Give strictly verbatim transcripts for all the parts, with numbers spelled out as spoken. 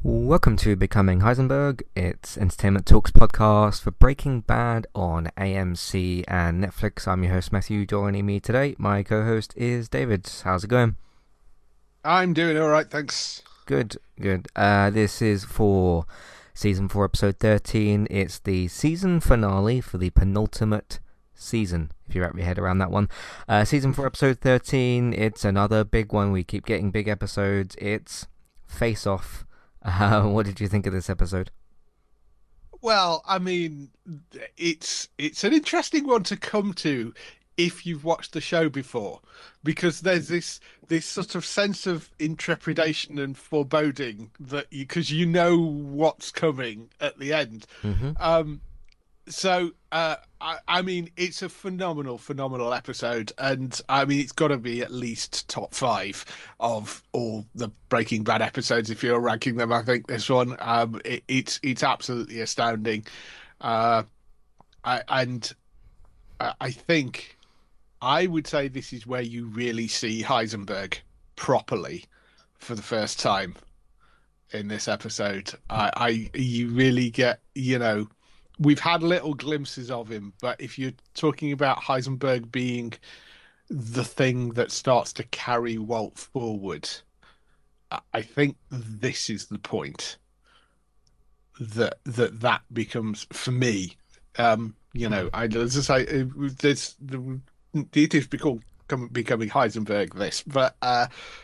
Welcome to Becoming Heisenberg. It's Entertainment Talks podcast for Breaking Bad on A M C and Netflix. I'm your host Matthew. Joining me today, my co-host is David. How's it going? I'm doing all right, thanks. Good, good. Uh, this is for season four, episode thirteen. It's the season finale for the penultimate season, if you wrap your head around that one. Uh, season four, episode thirteen. It's another big one. We keep getting big episodes. It's Face Off. Uh, what did you think of this episode? Well, I mean, it's it's an interesting one to come to if you've watched the show before, because there's this this sort of sense of intrepidation and foreboding that you because you know what's coming at the end. Mm-hmm. Um, so uh, I, I mean, it's a phenomenal, phenomenal episode, and I mean, it's got to be at least top five of all the Breaking Bad episodes if you're ranking them. I think this one, um, it, it's it's absolutely astounding, uh, I, and I, I think I would say this is where you really see Heisenberg properly for the first time in this episode. I, I you really get, you know. We've had little glimpses of him, but if you're talking about Heisenberg being the thing that starts to carry Walt forward, I think this is the point that that that becomes for me. Um, you know, I as I say, there's the it is become becoming Heisenberg this, but uh,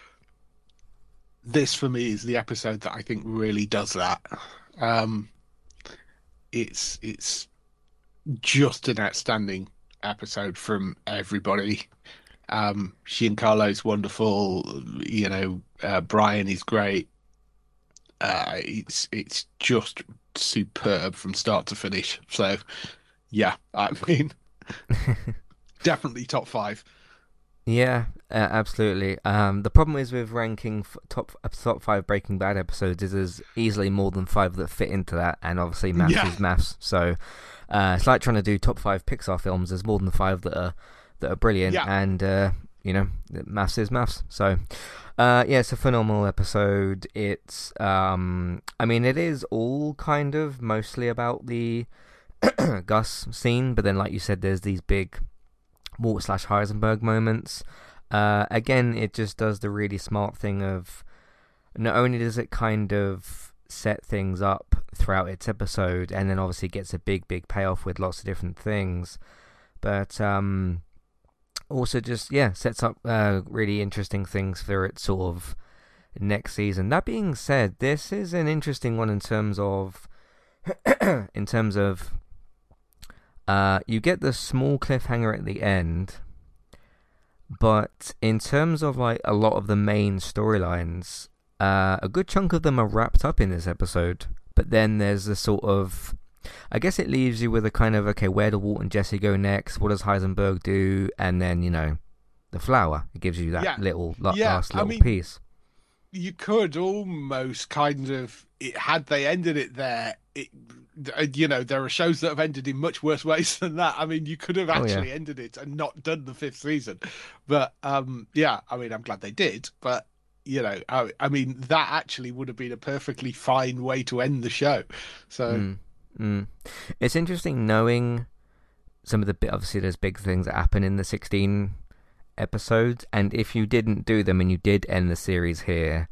this for me is the episode that I think really does that. Um, It's it's just an outstanding episode from everybody. Um, Giancarlo's wonderful. You know, uh, Brian is great. Uh, it's it's just superb from start to finish. So, yeah, I mean, definitely top five. Yeah, uh, absolutely. Um, the problem is with ranking f- top uh, top five Breaking Bad episodes is there's easily more than five that fit into that, and obviously maths Yeah. is maths. So uh, it's like trying to do top five Pixar films. There's more than five that are that are brilliant, Yeah. and uh, you know, maths is maths. So uh, yeah, it's a phenomenal episode. It's um, I mean, it is all kind of mostly about the Gus scene, but then like you said, there's these big Walt slash Heisenberg moments. Uh, again, it just does the really smart thing of not only does it kind of set things up throughout its episode, and then obviously gets a big, big payoff with lots of different things, but um, also just yeah sets up uh, really interesting things for its sort of next season. That being said, this is an interesting one in terms of in terms of Uh, you get the small cliffhanger at the end, but in terms of like a lot of the main storylines, uh, a good chunk of them are wrapped up in this episode. But then there's the sort of, I guess it leaves you with a kind of, okay, where do Walt and Jesse go next? What does Heisenberg do? And then, you know, the flower. It gives you that Yeah. little la- Yeah, last I little mean, piece. you could almost kind of it, had they ended it there. It, uh, you know, there are shows that have ended in much worse ways than that. I mean, you could have Oh yeah. actually ended it and not done the fifth season. But um, yeah, I mean, I'm glad they did. But you know, I, I mean, that actually would have been a perfectly fine way to end the show. So Mm, mm. It's interesting knowing some of the bit. Obviously, there's big things that happen in the sixteen episodes, and if you didn't do them and you did end the series here,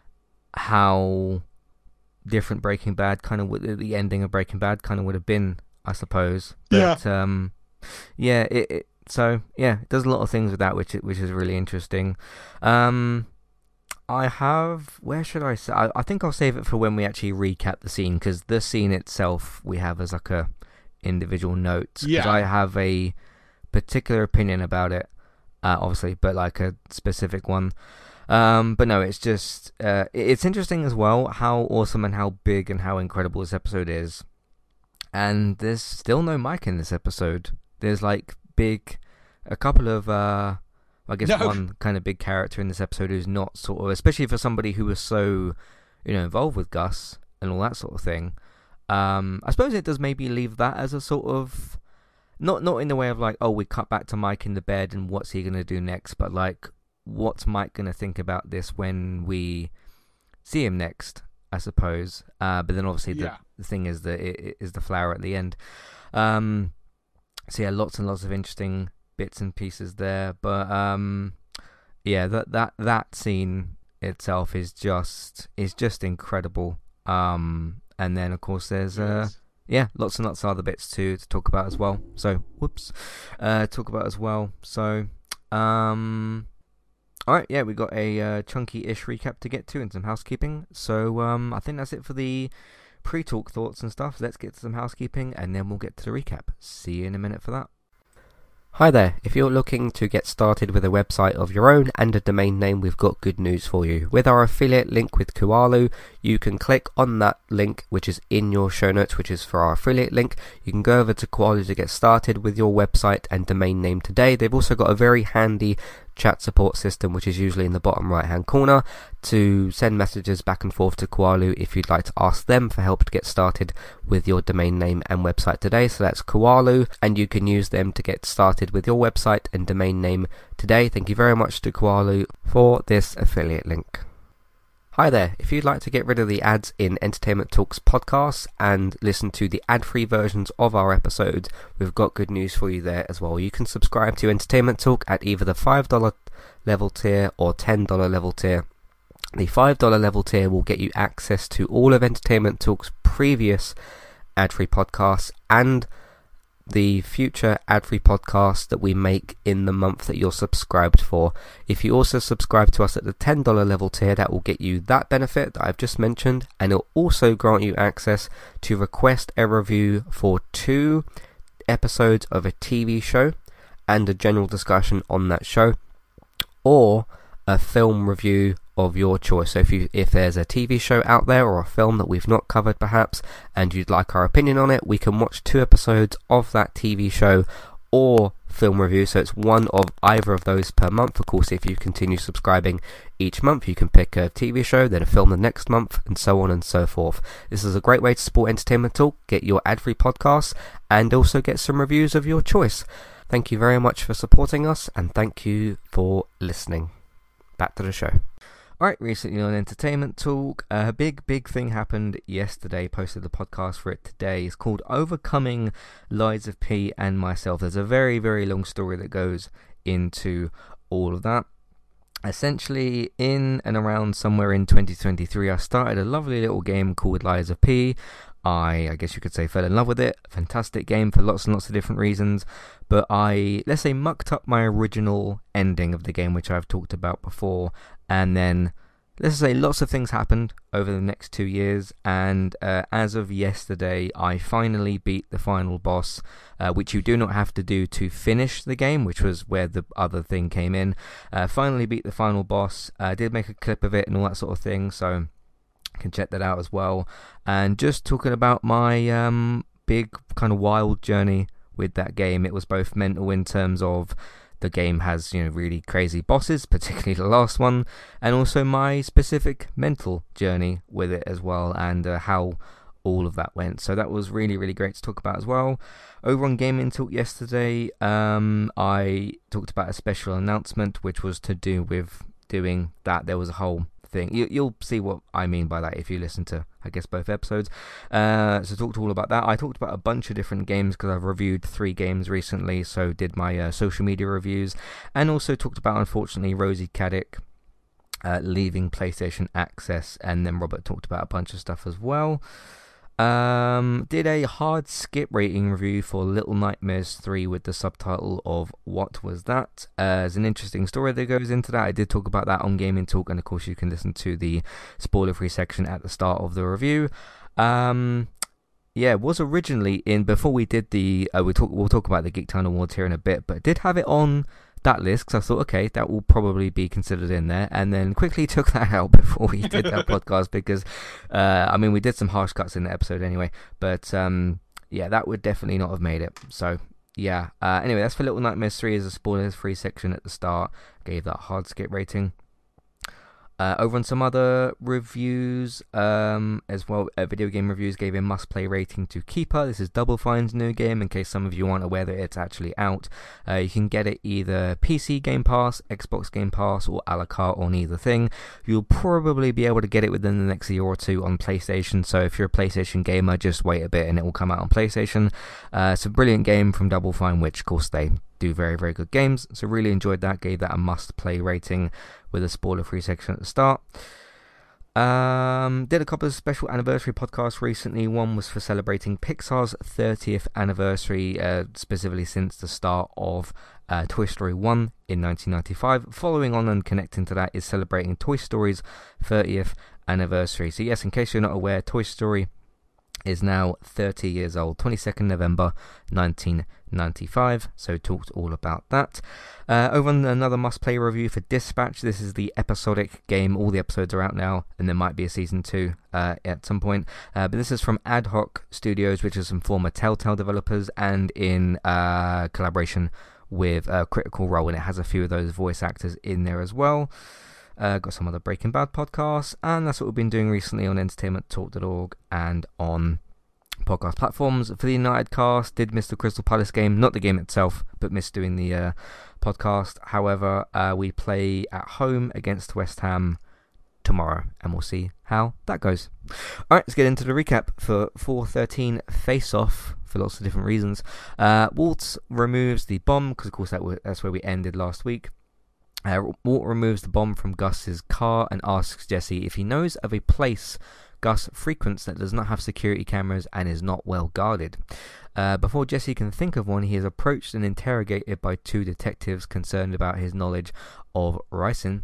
how different Breaking Bad kind of would the ending of Breaking Bad kind of would have been, I suppose. But yeah, um, yeah. It, it so yeah, it does a lot of things with that, which which is really interesting. Um, I have where should I say? I, I think I'll save it for when we actually recap the scene, because the scene itself we have as like a individual notes, because yeah, I have a particular opinion about it. Uh, obviously, but like a specific one. Um, but no, it's just uh, it's interesting as well how awesome and how big and how incredible this episode is. And there's still no Mike in this episode. There's like big, a couple of uh, I guess no, one kind of big character in this episode who's not sort of, especially for somebody who was so, you know, involved with Gus and all that sort of thing. Um, I suppose it does maybe leave that as a sort of not not in the way of like, oh, we cut back to Mike in the bed and what's he gonna do next, but like, what's Mike gonna think about this when we see him next? I suppose. Uh, but then obviously the, Yeah. the thing is that it, it is the flower at the end. Um, so yeah, lots and lots of interesting bits and pieces there. But um, yeah, that that that scene itself is just is just incredible. Um, and then of course there's uh, Yes. yeah, lots and lots of other bits to to talk about as well. So whoops, uh, talk about as well. So um. All right, yeah, we got a uh, chunky-ish recap to get to and some housekeeping. So um, I think that's it for the pre-talk thoughts and stuff. Let's get to some housekeeping, and then we'll get to the recap. See you in a minute for that. Hi there, if you're looking to get started with a website of your own and a domain name, we've got good news for you. With our affiliate link with Kualu, you can click on that link which is in your show notes, which is for our affiliate link. You can go over to Kualu to get started with your website and domain name today. They've also got a very handy chat support system, which is usually in the bottom right hand corner, to send messages back and forth to Kualu if you'd like to ask them for help to get started with your domain name and website today. So that's Kualu, and you can use them to get started with your website and domain name today. Thank you very much to Kualu for this affiliate link. Hi there, if you'd like to get rid of the ads in Entertainment Talks podcasts and listen to the ad-free versions of our episodes, we've got good news for you there as well. You can subscribe to Entertainment Talk at either the five dollars level tier or ten dollars level tier. The five dollars level tier will get you access to all of Entertainment Talk's previous ad-free podcasts and the future ad-free podcasts that we make in the month that you're subscribed for. If you also subscribe to us at the ten dollars level tier, that will get you that benefit that I've just mentioned, and it'll also grant you access to request a review for two episodes of a T V show and a general discussion on that show, or a film review of your choice. So if you if there's a T V show out there or a film that we've not covered perhaps and you'd like our opinion on it, we can watch two episodes of that T V show or film review. So it's one of either of those per month. Of course, if you continue subscribing each month, you can pick a T V show, then a film the next month, and so on and so forth. This is a great way to support Entertainment Talk, get your ad-free podcasts, and also get some reviews of your choice. Thank you very much for supporting us, and thank you for listening. Back to the show. Alright, recently on Entertainment Talk, a big, big thing happened yesterday. Posted the podcast for it today. It's called Overcoming Lies of P and Myself. There's a very, very long story that goes into all of that. Essentially, in and around somewhere in twenty twenty-three, I started a lovely little game called Lies of P. I, I guess you could say, fell in love with it. Fantastic game for lots and lots of different reasons. But I, let's say, mucked up my original ending of the game, which I've talked about before. And then, let's say, lots of things happened over the next two years. And uh, as of yesterday, I finally beat the final boss, uh, which you do not have to do to finish the game, which was where the other thing came in. Uh, finally beat the final boss. I uh, did make a clip of it and all that sort of thing. So can check that out as well. And just talking about my um, big kind of wild journey with that game, it was both mental in terms of the game has, you know, really crazy bosses, particularly the last one, and also my specific mental journey with it as well, and uh, how all of that went. So that was really, really great to talk about as well. Over on Gaming Talk yesterday, um, I talked about a special announcement, which was to do with doing that. There was a whole thing. You, you'll see what I mean by that if you listen to, I guess, both episodes. Uh, so talked all about that. I talked about a bunch of different games because I've reviewed three games recently, so did my uh, social media reviews, and also talked about, unfortunately, Rosie Caddick uh, leaving PlayStation Access, and then Robert talked about a bunch of stuff as well. Um, did a hard skip rating review for Little Nightmares three with the subtitle of What Was That? Uh, there's an interesting story that goes into that. I did talk about that on Gaming Talk, and of course you can listen to the spoiler-free section at the start of the review. Um, yeah, it was originally in, before we did the, uh, we talk, we'll talk about the Geektown Awards here in a bit, but did have it on that list, because I thought, okay, that will probably be considered in there, and then quickly took that out before we did that podcast, because uh, I mean, we did some harsh cuts in the episode anyway, but um, yeah, that would definitely not have made it. So yeah, uh, anyway, that's for Little Nightmares three as a spoilers free section at the start. I gave that hard skip rating. Uh, over on some other reviews um, as well, uh, video game reviews gave a must-play rating to Keeper. This is Double Fine's new game, in case some of you aren't aware that it's actually out. Uh, you can get it either P C Game Pass, Xbox Game Pass, or a la carte on either thing. You'll probably be able to get it within the next year or two on PlayStation, so if you're a PlayStation gamer, just wait a bit and it will come out on PlayStation. Uh, it's a brilliant game from Double Fine, which of course they do very, very good games, so really enjoyed that, gave that a must-play rating with a spoiler-free section at the start. Um, did a couple of special anniversary podcasts recently. One was for celebrating Pixar's thirtieth anniversary, uh, specifically since the start of uh, Toy Story one in nineteen ninety-five. Following on and connecting to that is celebrating Toy Story's thirtieth anniversary. So yes, in case you're not aware, Toy Story is now thirty years old, twenty-second November nineteen ninety-five, so talked all about that. Uh, over on another must-play review for Dispatch, this is the episodic game. All the episodes are out now, and there might be a season two uh, at some point, uh, but this is from Ad Hoc Studios, which is some former Telltale developers, and in uh, collaboration with uh, Critical Role, and it has a few of those voice actors in there as well. Uh, got some other Breaking Bad podcasts, and that's what we've been doing recently on entertainment talk dot org and on podcast platforms. For the United Cast, did miss the Crystal Palace game, not the game itself, but missed doing the uh, podcast. However, uh, we play at home against West Ham tomorrow, and we'll see how that goes. Alright, let's get into the recap for four thirteen Face Off, for lots of different reasons. Uh, Walt removes the bomb, because of course that w- that's where we ended last week. Uh, Walt removes the bomb from Gus's car and asks Jesse if he knows of a place Gus frequents that does not have security cameras and is not well guarded. Uh, before Jesse can think of one, he is approached and interrogated by two detectives concerned about his knowledge of ricin.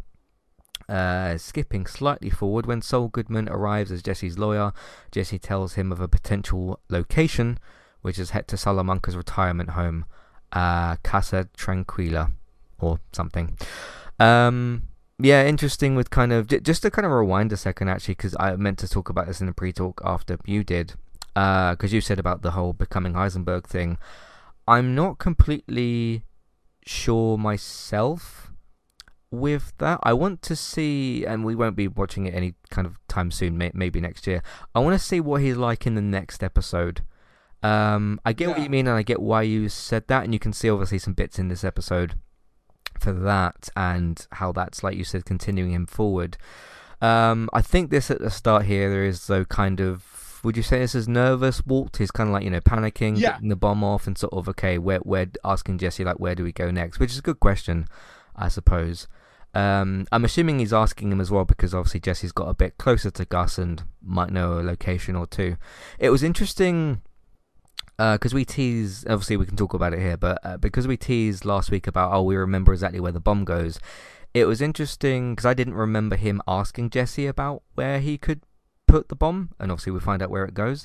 Uh, skipping slightly forward, when Saul Goodman arrives as Jesse's lawyer, Jesse tells him of a potential location, which is Hector Salamanca's retirement home, uh, Casa Tranquila, or something. Um... Yeah, interesting with kind of, just to kind of rewind a second actually, because I meant to talk about this in the pre-talk after you did, because uh, you said about the whole becoming Heisenberg thing. I'm not completely sure myself with that. I want to see, and we won't be watching it any kind of time soon, may- maybe next year. I want to see what he's like in the next episode. Um, I get yeah. what you mean, and I get why you said that, and you can see obviously some bits in this episode for that, and how that's, like you said, continuing him forward. Um, I think this at the start here, there is though kind of, would you say this is nervous? Walt is kind of like, you know, panicking, yeah. getting the bomb off, and sort of, okay, where, where, asking Jesse, like, where do we go next? Which is a good question, I suppose. Um, I'm assuming he's asking him as well because obviously Jesse's got a bit closer to Gus and might know a location or two. It was interesting, because uh, we teased, obviously we can talk about it here, but uh, because we teased last week about, oh, we remember exactly where the bomb goes, it was interesting because I didn't remember him asking Jesse about where he could put the bomb, and obviously we find out where it goes.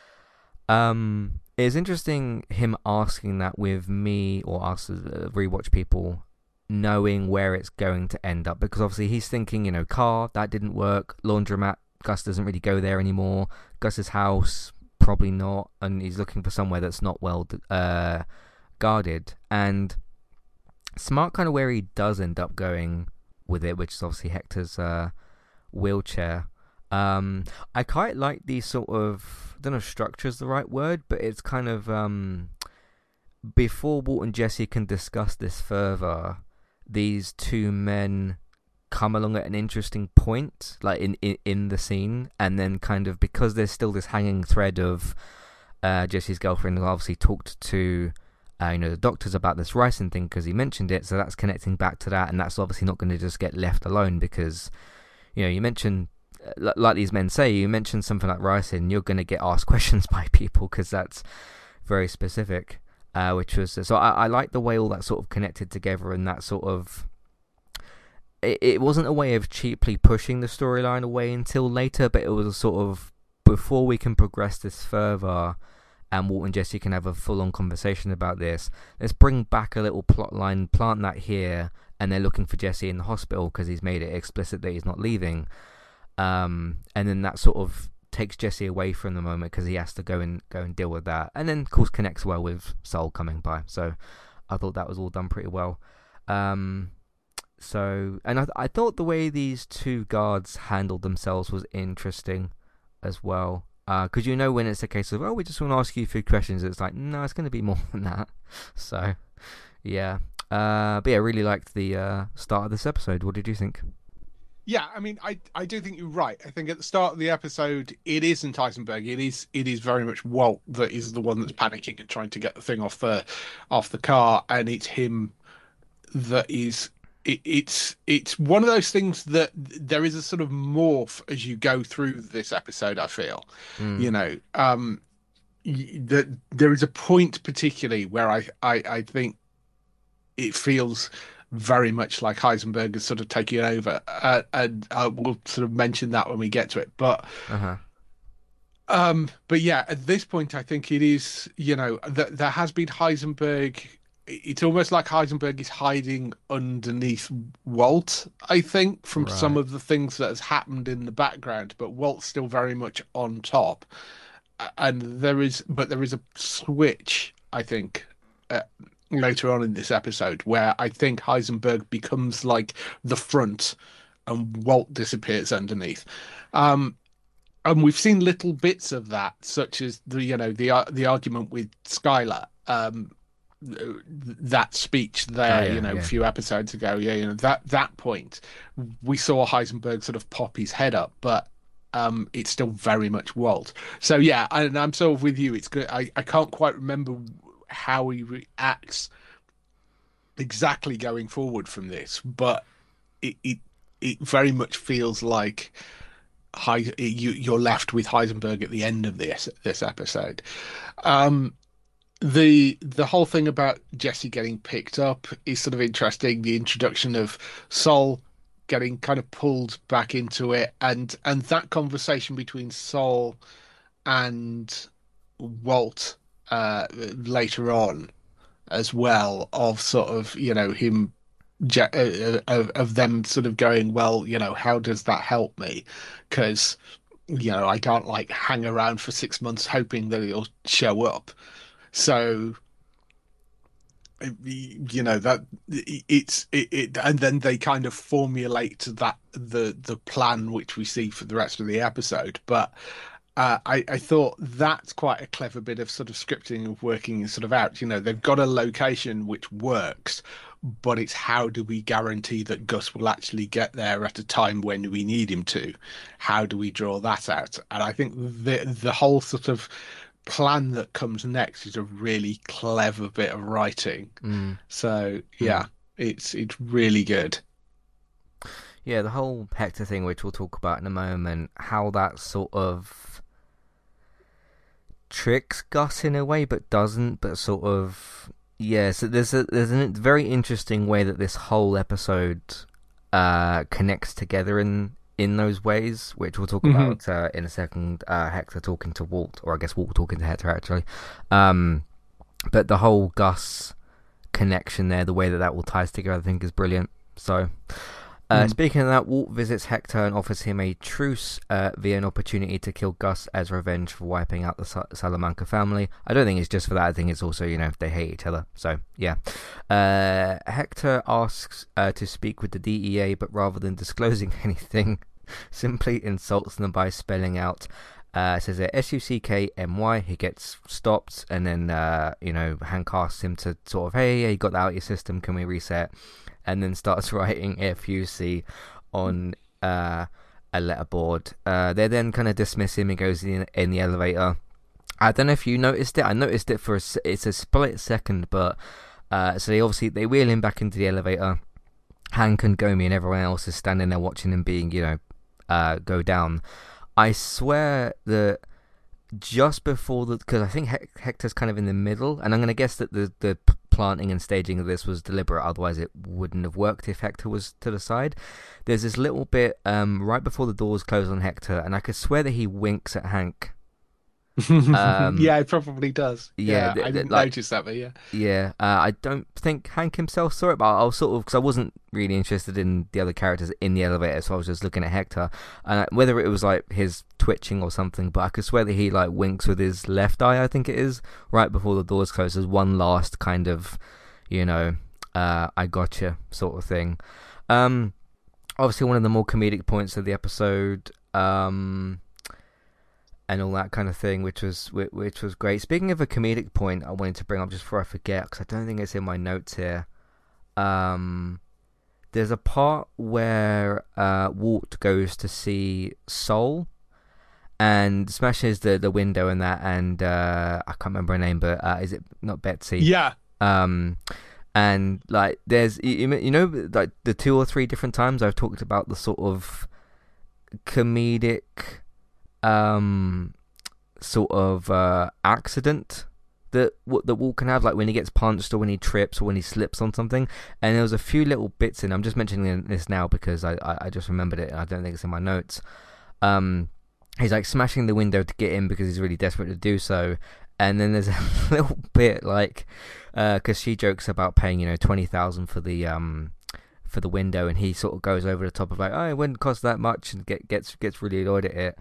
Um, it's interesting him asking that with me, or us as uh, rewatch people, knowing where it's going to end up, because obviously he's thinking, you know, car, that didn't work, laundromat, Gus doesn't really go there anymore, Gus's house, probably not, and he's looking for somewhere that's not well uh, guarded. And smart kind of where he does end up going with it, which is obviously Hector's uh, wheelchair. Um, I quite like these sort of, I don't know if structure is the right word, but it's kind of, um, before Walt and Jesse can discuss this further, these two men come along at an interesting point, like in, in, in the scene, and then kind of, because there's still this hanging thread of uh, Jesse's girlfriend obviously talked to uh, you know, the doctors about this ricin thing because he mentioned it, so that's connecting back to that, and that's obviously not going to just get left alone because, you know, you mentioned, like these men say, you mention something like ricin, you're going to get asked questions by people because that's very specific, uh, which was, so I, I like the way all that sort of connected together, and that sort of, It, it wasn't a way of cheaply pushing the storyline away until later, but it was a sort of, before we can progress this further and Walt and Jesse can have a full-on conversation about this, let's bring back a little plot line, plant that here, and they're looking for Jesse in the hospital because he's made it explicit that he's not leaving. Um, and then that sort of takes Jesse away from the moment because he has to go and go and deal with that. And then, of course, connects well with Saul coming by. So I thought that was all done pretty well. Um... so, and I I thought the way these two guards handled themselves was interesting as well. Because uh, you know when it's a case of, oh, we just want to ask you a few questions, it's like, no, it's going to be more than that. So, yeah. Uh, but yeah, I really liked the uh, start of this episode. What did you think? Yeah, I mean, I I do think you're right. I think at the start of the episode, it isn't Heisenberg. It is it is very much Walt that is the one that's panicking and trying to get the thing off the off the car, and it's him that is. It, it's it's one of those things that there is a sort of morph as you go through this episode. I feel, Mm. you know, um, that there is a point particularly where I I, I think it feels very much like Heisenberg is sort of taking over, uh, and uh, we'll sort of mention that when we get to it. But, Uh-huh. um, but yeah, at this point, I think it is. You know, th- there has been Heisenberg. It's almost like Heisenberg is hiding underneath Walt. I think from Right. some of the things that has happened in the background, but Walt's still very much on top. And there is, but there is a switch. I think. Uh, later on in this episode where I think Heisenberg becomes like the front and Walt disappears underneath. Um, and we've seen little bits of that, such as the, you know, the, uh, the argument with Skylar, um, that speech there, Oh, yeah, you know, yeah. a few episodes ago. Yeah. You know, that, that point we saw Heisenberg sort of pop his head up, but um, it's still very much Walt. So yeah, and I'm sort of with you. It's good. I, I can't quite remember how he reacts exactly going forward from this, but it it, it very much feels like He, you, you're left with Heisenberg at the end of this this episode. Um, the the whole thing about Jesse getting picked up is sort of interesting. The introduction of Sol getting kind of pulled back into it, and and that conversation between Sol and Walt uh, later on as well, of sort of, you know, him uh, of, of them sort of going, well, you know, how does that help me? Because, you know, I can't like hang around for six months hoping that he'll show up. So, you know, that it's it, it and then they kind of formulate that the the plan which we see for the rest of the episode. But Uh, I, I thought that's quite a clever bit of sort of scripting of working sort of out. You know, they've got a location which works, but it's how do we guarantee that Gus will actually get there at a time when we need him to? How do we draw that out? And I think the the whole sort of plan that comes next is a really clever bit of writing. Mm. So yeah, mm. it's it's really good. Yeah, the whole Hector thing, which we'll talk about in a moment, how that sort of tricks Gus in a way, but doesn't, but sort of, yeah, so there's a there's a very interesting way that this whole episode uh, connects together in in those ways, which we'll talk mm-hmm. about uh, in a second. Uh, Hector talking to Walt, or I guess Walt talking to Hector, actually. Um, but the whole Gus connection there, the way that that all ties together, I think is brilliant. So... Uh, mm. Speaking of that, Walt visits Hector and offers him a truce uh, via an opportunity to kill Gus as revenge for wiping out the Sa- Salamanca family. I don't think it's just for that. I think it's also, you know, they hate each other. So, yeah. Uh, Hector asks uh, to speak with the D E A, but rather than disclosing anything, simply insults them by spelling out, uh, says it S U C K M Y. He gets stopped, and then, uh, you know, Hank asks him to sort of, hey, yeah, you got that out of your system, can we reset? And then starts writing F U C on uh, a letterboard. Uh, they then kind of dismiss him. He goes in, in the elevator. I don't know if you noticed it. I noticed it for a, it's a split second, but uh, so they obviously they wheel him back into the elevator. Hank and Gomi and everyone else is standing there watching him being, you know, uh, go down. I swear that just before the, because I think Hec- Hector's kind of in the middle, and I'm going to guess that the the planting and staging of this was deliberate, otherwise it wouldn't have worked if Hector was to the side. There's this little bit um, right before the doors close on Hector, and I could swear that he winks at Hank. Um, yeah, it probably does. Yeah, yeah th- I didn't like, notice that, but yeah. Yeah, uh, I don't think Hank himself saw it, but I was sort of, because I wasn't really interested in the other characters in the elevator, so I was just looking at Hector, and uh, whether it was like his twitching or something, but I could swear that he like winks with his left eye, I think it is, right before the doors close, as one last kind of, you know, uh, I gotcha sort of thing. Um, obviously one of the more comedic points of the episode, um, and all that kind of thing, which was which was great. Speaking of a comedic point, I wanted to bring up just before I forget, because I don't think it's in my notes here. Um, there's a part where uh, Walt goes to see Sol and smashes the, the window and that, and uh, I can't remember her name, but uh, is it not Betsy? Yeah. Um, and like, there's you, you know like the two or three different times I've talked about the sort of comedic, um, sort of uh, accident that that Walt can have, like when he gets punched or when he trips or when he slips on something. And there was a few little bits in. I'm just mentioning this now because I, I, I just remembered it and I don't think it's in my notes. Um, he's like smashing the window to get in because he's really desperate to do so. And then there's a little bit like, because uh, she jokes about paying, you know, twenty thousand for the um for the window, and he sort of goes over the top of like, oh, it wouldn't cost that much, and get, gets gets really annoyed at it.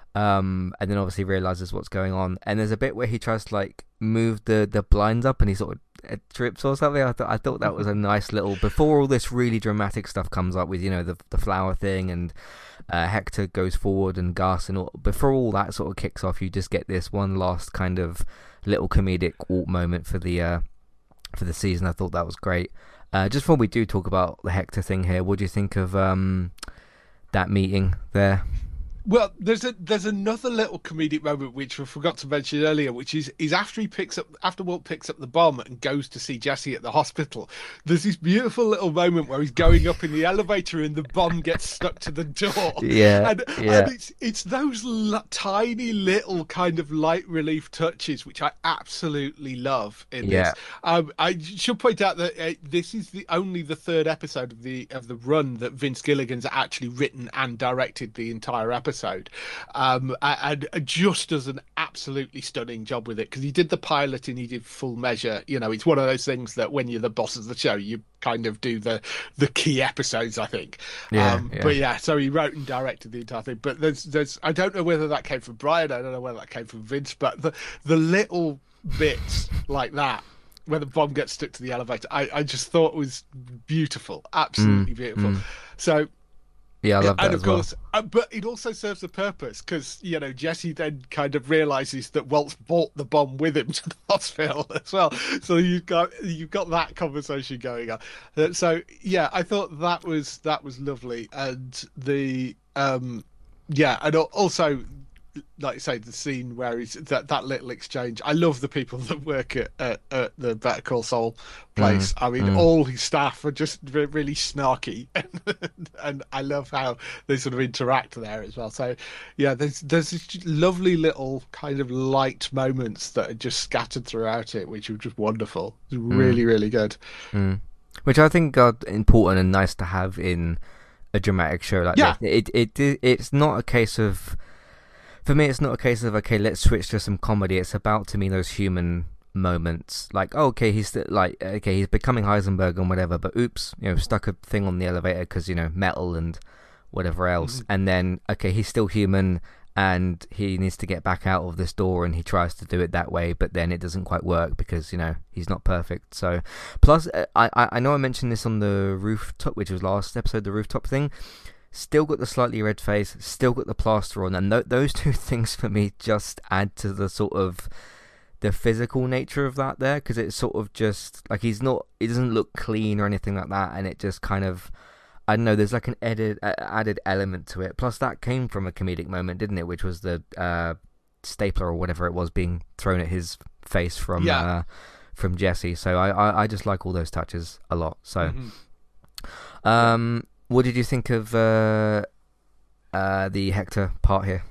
Um, and then obviously realizes what's going on. And there's a bit where he tries to like move the, the blinds up, and he sort of trips or something. I thought I thought that was a nice little, before all this really dramatic stuff comes up with, you know, the the flower thing, and uh, Hector goes forward and Gus, and all, before all that sort of kicks off, you just get this one last kind of little comedic Walt moment for the uh, for the season. I thought that was great. Uh, just before we do talk about the Hector thing here, what do you think of um, that meeting there? Well, there's a there's another little comedic moment which I forgot to mention earlier, which is is after he picks up after Walt picks up the bomb and goes to see Jesse at the hospital. There's this beautiful little moment where he's going up in the elevator and the bomb gets stuck to the door. Yeah, and, yeah. and it's it's those l- tiny little kind of light relief touches which I absolutely love in Yeah. this. Um, I should point out that uh, this is the only the third episode of the of the run that Vince Gilligan's actually written and directed the entire episode. Episode, um, and just does an absolutely stunning job with it, because he did the pilot and he did Full Measure. You know, it's one of those things that when you're the boss of the show, you kind of do the the key episodes, I think. Yeah, um, yeah. But yeah, so he wrote and directed the entire thing. But there's there's I don't know whether that came from Brian. I don't know whether that came from Vince. But the the little bits like that, where the bomb gets stuck to the elevator, I, I just thought was beautiful, absolutely Mm, beautiful. mm. So. Yeah, I love that And as of course, well. uh, but it also serves a purpose, because, you know, Jesse then kind of realizes that Walt's brought the bomb with him to the hospital as well. So you've got you've got that conversation going on. Uh, so yeah, I thought that was that was lovely, and the um yeah, and al- also, like you say, the scene where he's that, that little exchange. I love the people that work at, at, at the Better Call Saul place. Mm, I mean, mm. all his staff are just re- really snarky, and I love how they sort of interact there as well. So, yeah, there's there's this lovely little kind of light moments that are just scattered throughout it, which are just wonderful. It's really, really good. Mm. Which I think are important and nice to have in a dramatic show like Yeah. this. It, it it it's not a case of, for me, it's not a case of, okay, let's switch to some comedy. It's about, to me, those human moments. Like, oh, okay, he's st- like, okay, he's becoming Heisenberg and whatever, but oops, you know, stuck a thing on the elevator because, you know, metal and whatever else. Mm-hmm. And then, okay, he's still human and he needs to get back out of this door, and he tries to do it that way, but then it doesn't quite work because, you know, he's not perfect. So, plus, uh, I I know I mentioned this on the rooftop, which was last episode, the rooftop thing. Still got the slightly red face, still got the plaster on, and th- those two things for me just add to the sort of the physical nature of that there, because it's sort of just like, he's not, it doesn't look clean or anything like that, and it just kind of, I don't know, there's like an added uh, added element to it. Plus that came from a comedic moment, didn't it, which was the uh, stapler or whatever it was being thrown at his face from Yeah. uh, from Jesse. So I, I I just like all those touches a lot. So Mhm. um. What did you think of uh, uh, the Hector part here?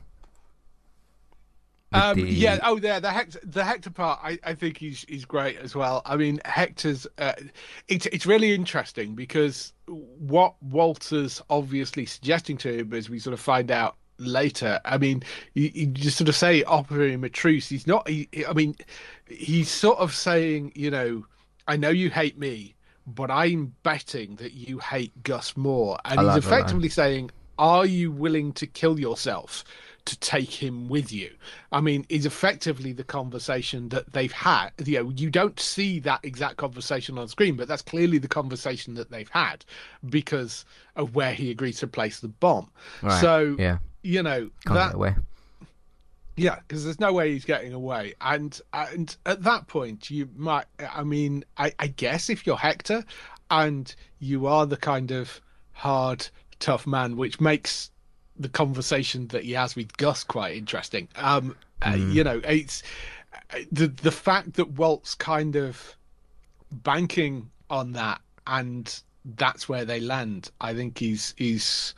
With Um, the- Yeah. Oh, yeah. The Hector, the Hector part, I, I think he's he's great as well. I mean, Hector's. Uh, it's it's really interesting, because what Walter's obviously suggesting to him, as we sort of find out later. I mean, you, you just sort of say opera him a truce. He's not. He, I mean, he's sort of saying, you know, I know you hate me, but I'm betting that you hate Gus more. And I he's like that line. effectively saying, are you willing to kill yourself to take him with you. I mean, is effectively the conversation that they've had. You know, you don't see that exact conversation on screen, but that's clearly the conversation that they've had because of where he agreed to place the bomb. Right. So, yeah. you know, Can't that, get away. yeah, because there's no way he's getting away. And and at that point, you might, I mean, I, I guess if you're Hector and you are the kind of hard, tough man, which makes the conversation that he has with Gus quite interesting. Um, mm. uh, you know, it's the the fact that Walt's kind of banking on that, and that's where they land. I think he's he's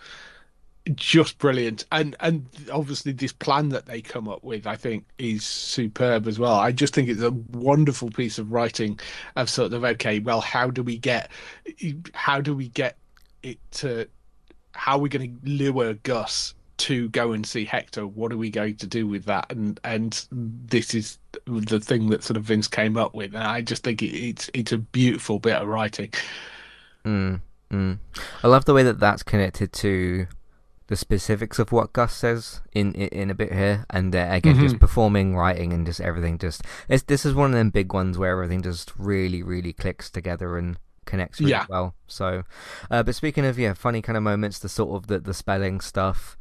just brilliant, and and obviously this plan that they come up with, I think, is superb as well. I just think it's a wonderful piece of writing of sort of, okay, well, how do we get how do we get it to how are we going to lure Gus to go and see Hector? What are we going to do with that? And and this is the thing that sort of Vince came up with, and I just think it, it's it's a beautiful bit of writing. Mm, mm. I love the way that that's connected to the specifics of what Gus says in in, in a bit here, and uh, again, mm-hmm. just performing, writing, and just everything. Just it's, this is one of them big ones where everything just really, really clicks together and connects really yeah. well. So, uh, but speaking of yeah, funny kind of moments, the sort of the, the spelling stuff,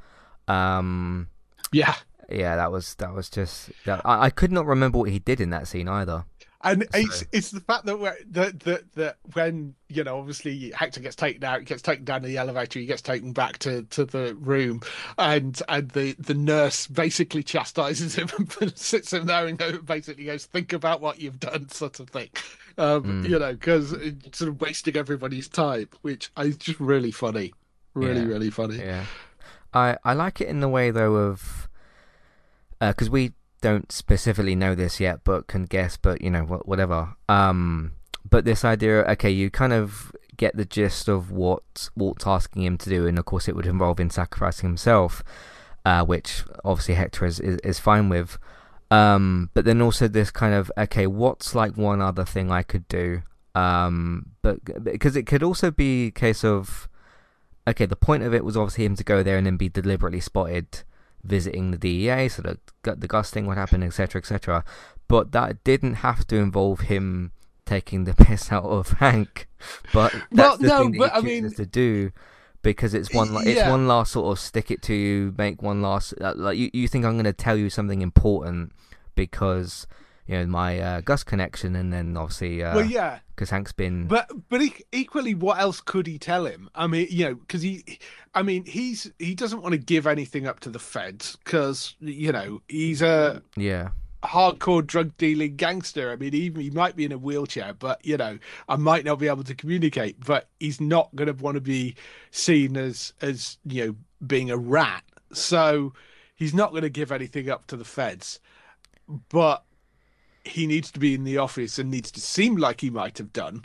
um, yeah, yeah, that was that was just that, I, I could not remember what he did in that scene either. And so. it's it's the fact that that that that when, you know, obviously Hector gets taken out, he gets taken down to the elevator, he gets taken back to, to the room, and and the, the nurse basically chastises him and sits him there and basically goes, "Think about what you've done," sort of thing. Um, mm. You know, because it's sort of wasting everybody's time, which is just really funny, really yeah. really funny. Yeah, I I like it in the way though of because uh, we. don't specifically know this yet, but can guess, but you know, whatever. Um, but this idea, okay, you kind of get the gist of what Walt's asking him to do, and of course it would involve him sacrificing himself, uh, which obviously Hector is, is, is fine with. Um, but then also this kind of, okay, what's like one other thing I could do? Um, but because it could also be a case of, okay, the point of it was obviously him to go there and then be deliberately spotted visiting the D E A, so the, the Gus thing would happen, etc, etc, but that didn't have to involve him taking the piss out of Hank, but that's well, the no, thing that but, he I mean, chooses to do, because it's one yeah. it's one last sort of stick it to you, make one last uh, like you, you think I'm going to tell you something important because you know my uh, Gus connection, and then obviously uh, well yeah because Hank's been but but equally, what else could he tell him? I mean, you know, because he I mean he's he doesn't want to give anything up to the feds because, you know, he's a yeah hardcore drug dealing gangster. I mean, even he might be in a wheelchair, but you know, I might not be able to communicate, but he's not going to want to be seen as as you know, being a rat, so he's not going to give anything up to the feds, but he needs to be in the office and needs to seem like he might have done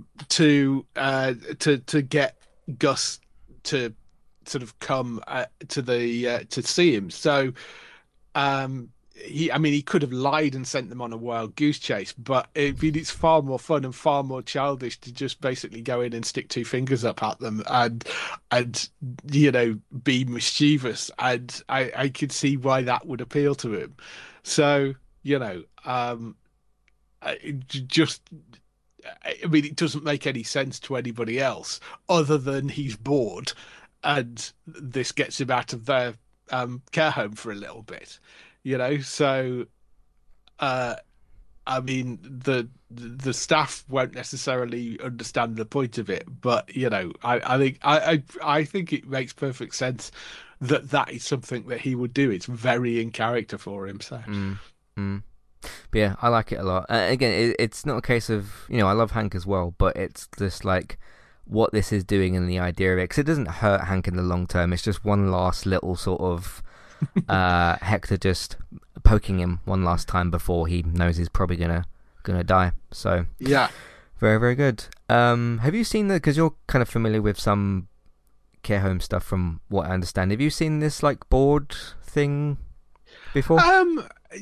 to uh, to to get Gus to sort of come uh, to the uh, to see him. So um, he, I mean, he could have lied and sent them on a wild goose chase, but it, I mean, it's far more fun and far more childish to just basically go in and stick two fingers up at them and and you know, be mischievous. And I I could see why that would appeal to him. So. You know, um, just, I mean, it doesn't make any sense to anybody else other than he's bored and this gets him out of their um, care home for a little bit, you know? So, uh, I mean, the the staff won't necessarily understand the point of it, but, you know, I, I think I, I I think it makes perfect sense that that is something that he would do. It's very in character for him, so... Mm. Mm. But yeah, I like it a lot. Uh, again, it, it's not a case of, you know, I love Hank as well, but it's just like what this is doing and the idea of it, because it doesn't hurt Hank in the long term. It's just one last little sort of uh, Hector just poking him one last time before he knows he's probably gonna gonna die. So yeah, very very good. Um, have you seen the? Because you're kind of familiar with some care home stuff, from what I understand. Have you seen this like board thing? before? Um,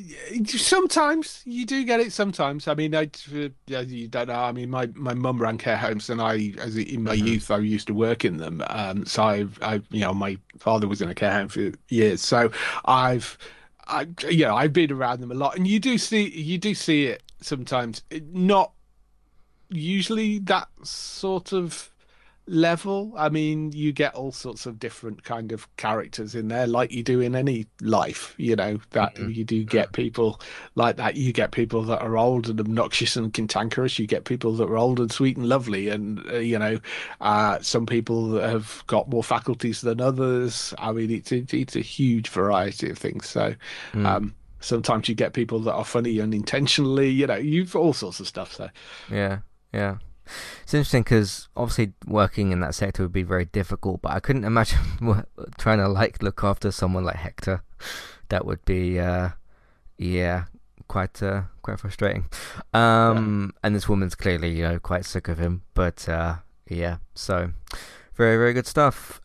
sometimes you do get it. Sometimes, I mean, I yeah, you don't know. I mean, my my mum ran care homes, and I, as in my Hmm. youth, I used to work in them. Um, so I've, I, you know, my father was in a care home for years, so I've, I, you know, I've been around them a lot, and you do see, you do see it sometimes. Not usually that sort of level. I mean, you get all sorts of different kind of characters in there, like you do in any life, you know, that Hmm. you do get people like that. You get people that are old and obnoxious and cantankerous. You get people that are old and sweet and lovely. And, uh, you know, uh, some people that have got more faculties than others. I mean, it's, it's, it's a huge variety of things. So, Mm. um, sometimes you get people that are funny unintentionally, you know, you've all sorts of stuff. So, Yeah, yeah. It's interesting because obviously working in that sector would be very difficult, but I couldn't imagine trying to like look after someone like Hector. That would be, uh, yeah, quite uh, quite frustrating. yeah. Um, and this woman's clearly, you know, quite sick of him. But uh, yeah, so very very good stuff.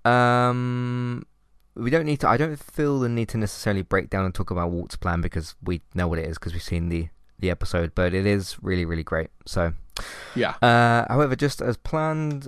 Um, we don't need to. I don't feel the need to necessarily break down and talk about Walt's plan because we know what it is because we've seen the the episode. But it is really really great. So. Yeah. Uh, however, just as planned,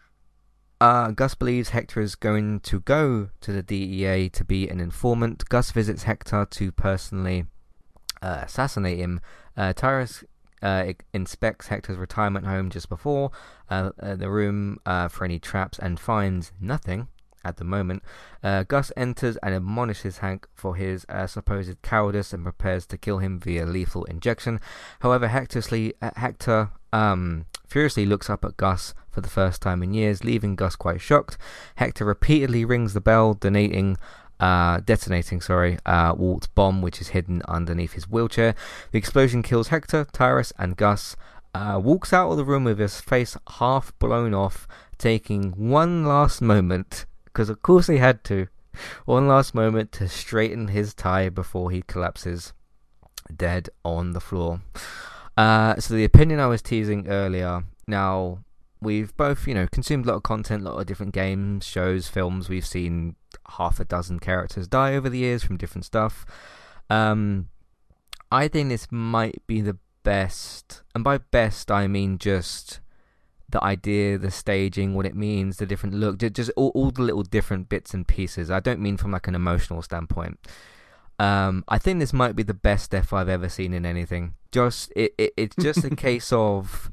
uh, Gus believes Hector is going to go to the D E A to be an informant. Gus visits Hector to personally uh, assassinate him. Uh, Tyrus uh, inspects Hector's retirement home just before uh, uh, the room uh, for any traps and finds nothing at the moment. Uh, Gus enters and admonishes Hank for his uh, supposed cowardice and prepares to kill him via lethal injection. However, Hector's uh, Hector um, furiously looks up at Gus for the first time in years, leaving Gus quite shocked. Hector repeatedly rings the bell, detonating, uh, detonating, sorry, uh, Walt's bomb, which is hidden underneath his wheelchair. The explosion kills Hector, Tyrus, and Gus. Uh, walks out of the room with his face half blown off, taking one last moment, because of course he had to, one last moment to straighten his tie before he collapses dead on the floor. Uh, so the opinion I was teasing earlier, now we've both, you know, consumed a lot of content, a lot of different games, shows, films. We've seen half a dozen characters die over the years from different stuff. Um, I think this might be the best, and by best I mean just the idea, the staging, what it means, the different look, just all, all the little different bits and pieces. I don't mean from like an emotional standpoint. Um, I think this might be the best death I've ever seen in anything. Just it, it it's just a case of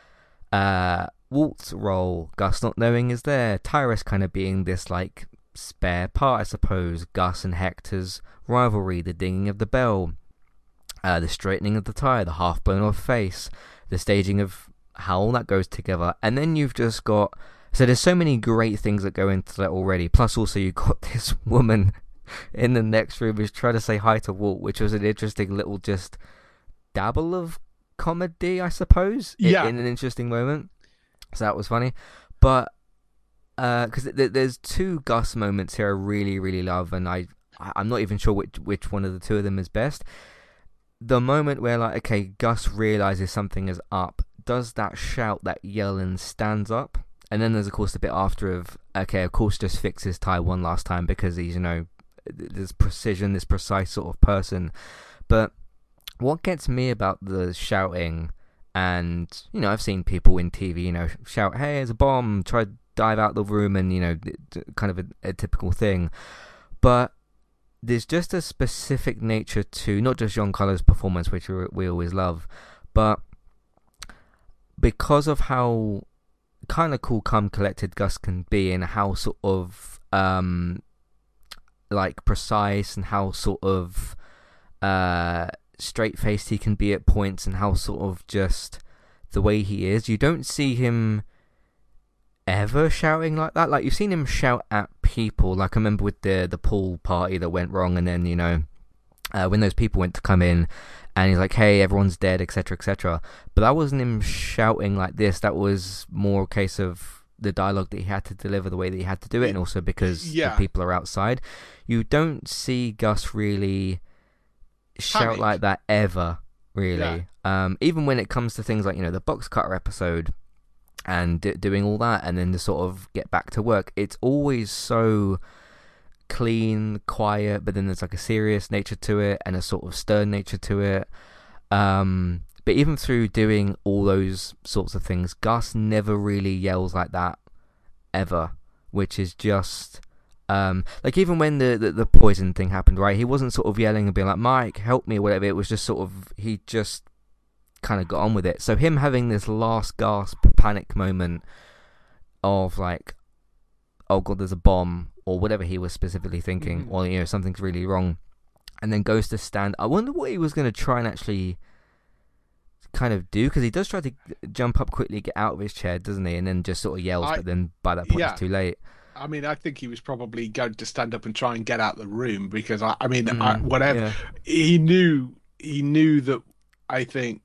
uh, Walt's role, Gus not knowing is there, Tyrus kind of being this like spare part, I suppose, Gus and Hector's rivalry, the dinging of the bell, uh, the straightening of the tie, the half blown off face, the staging of how all that goes together, and then you've just got, so there's so many great things that go into that already, plus also you've got this woman in the next room who's trying to say hi to Walt, which was an interesting little just dabble of comedy, I suppose, Yeah. in, in an interesting moment, so that was funny. But because uh, th- there's two Gus moments here I really really love, and I I'm not even sure which which one of the two of them is best. The moment where like, okay, Gus realizes something is up, does that shout, that yell, and stands up. And then there's of course the bit after of, okay, of course just fix his tie one last time because he's, you know, this precision, this precise sort of person. But what gets me about the shouting, and, you know, I've seen people in T V, you know, shout, hey, there's a bomb, try to dive out the room, and, you know, kind of a, a typical thing. But there's just a specific nature to not just Giancarlo's performance, which we always love, but because of how kind of cool, calm, collected Gus can be, and how sort of um like precise, and how sort of uh straight-faced he can be at points, and how sort of just the way he is, you don't see him ever shouting like that. Like, you've seen him shout at people, like I remember with the the pool party that went wrong, and then, you know, uh, when those people went to come in and he's like, hey, everyone's dead, etc, etc, but that wasn't him shouting like this. That was more a case of the dialogue that he had to deliver the way that he had to do it, and also because Yeah. the people are outside. You don't see Gus really shout Panic. like that ever, really. Yeah. Um, even when it comes to things like, you know, the box cutter episode and d- doing all that, and then to sort of get back to work, it's always so clean, quiet, but then there's like a serious nature to it and a sort of stern nature to it. Um, but even through doing all those sorts of things, Gus never really yells like that ever, which is just um, like even when the, the the poison thing happened, right? He wasn't sort of yelling and being like, "Mike, help me," or whatever. It was just sort of he just kind of got on with it. So him having this last gasp panic moment of like, "Oh God, there's a bomb," or whatever he was specifically thinking, mm-hmm. or you know something's really wrong, and then goes to stand. I wonder what he was going to try and actually kind of do, because he does try to jump up quickly, get out of his chair, doesn't he? And then just sort of yells, I, but then by that point yeah. it's too late. I mean, I think he was probably going to stand up and try and get out of the room, because I, I mean, mm, I, whatever yeah. he knew, he knew that. I think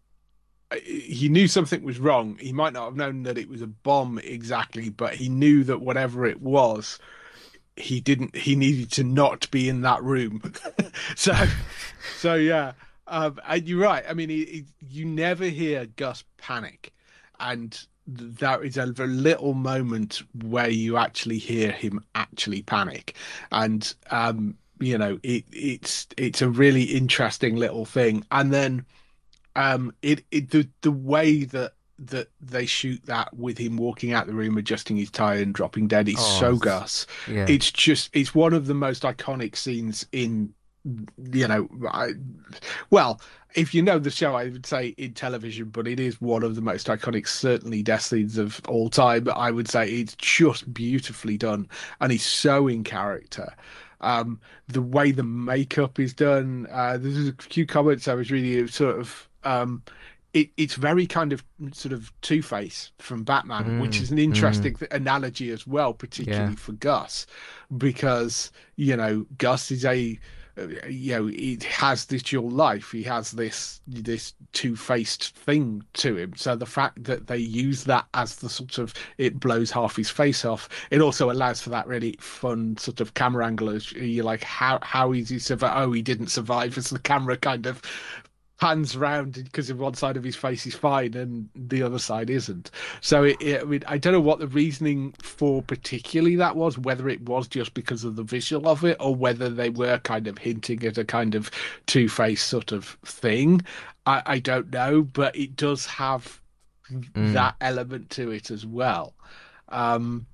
he knew something was wrong. He might not have known that it was a bomb exactly, but he knew that whatever it was, he didn't. He needed to not be in that room. so, so yeah. Um, and you're right. I mean, he, he, you never hear Gus panic, and there is a little moment where you actually hear him actually panic, and um, you know, it, it's it's a really interesting little thing. And then, um, it, it the the way that that they shoot that with him walking out the room, adjusting his tie and dropping dead, is oh, so Gus. Yeah. It's just it's one of the most iconic scenes in. You know, I, well, if you know the show, I would say in television, but it is one of the most iconic, certainly, death scenes of all time. I would say it's just beautifully done, and he's so in character. Um, the way the makeup is done, uh, there's a few comments I was reading, sort of. Um, It, it's very kind of sort of Two-Face from Batman, mm, which is an interesting mm. analogy as well, particularly yeah. for Gus, because, you know, Gus is a, you know, he has this dual life. He has this this two-faced thing to him. So the fact that they use that as the sort of, it blows half his face off, it also allows for that really fun sort of camera angle. As you're like, how how is he survive? Oh, he didn't survive, as the camera kind of pans round, because one side of his face is fine and the other side isn't. So it, it, I mean, I don't know what the reasoning for particularly that was, whether it was just because of the visual of it, or whether they were kind of hinting at a kind of Two-Face sort of thing. I, I don't know, but it does have mm. that element to it as well. Um,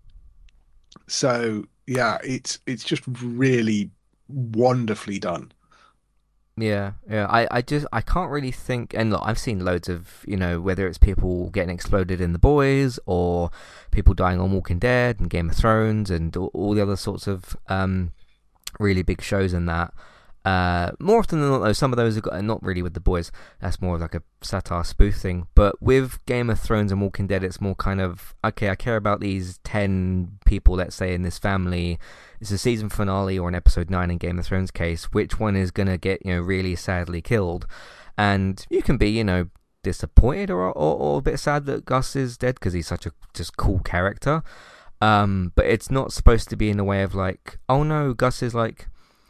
so yeah, it's it's just really wonderfully done. Yeah, yeah. I, I just I can't really think. And look, I've seen loads of, you know, whether it's people getting exploded in The Boys, or people dying on Walking Dead and Game of Thrones, and all, all the other sorts of um really big shows and that. Uh, more often than not, though, some of those have got, not really with The Boys. That's more of like a satire spoof thing. But with Game of Thrones and Walking Dead, it's more kind of, okay, I care about these ten people, let's say, in this family. It's a season finale or an episode nine in Game of Thrones case. Which one is going to get, you know, really sadly killed? And you can be, you know, disappointed or or, or a bit sad that Gus is dead, because he's such a just cool character. Um, but it's not supposed to be in a way of like, oh no, Gus is like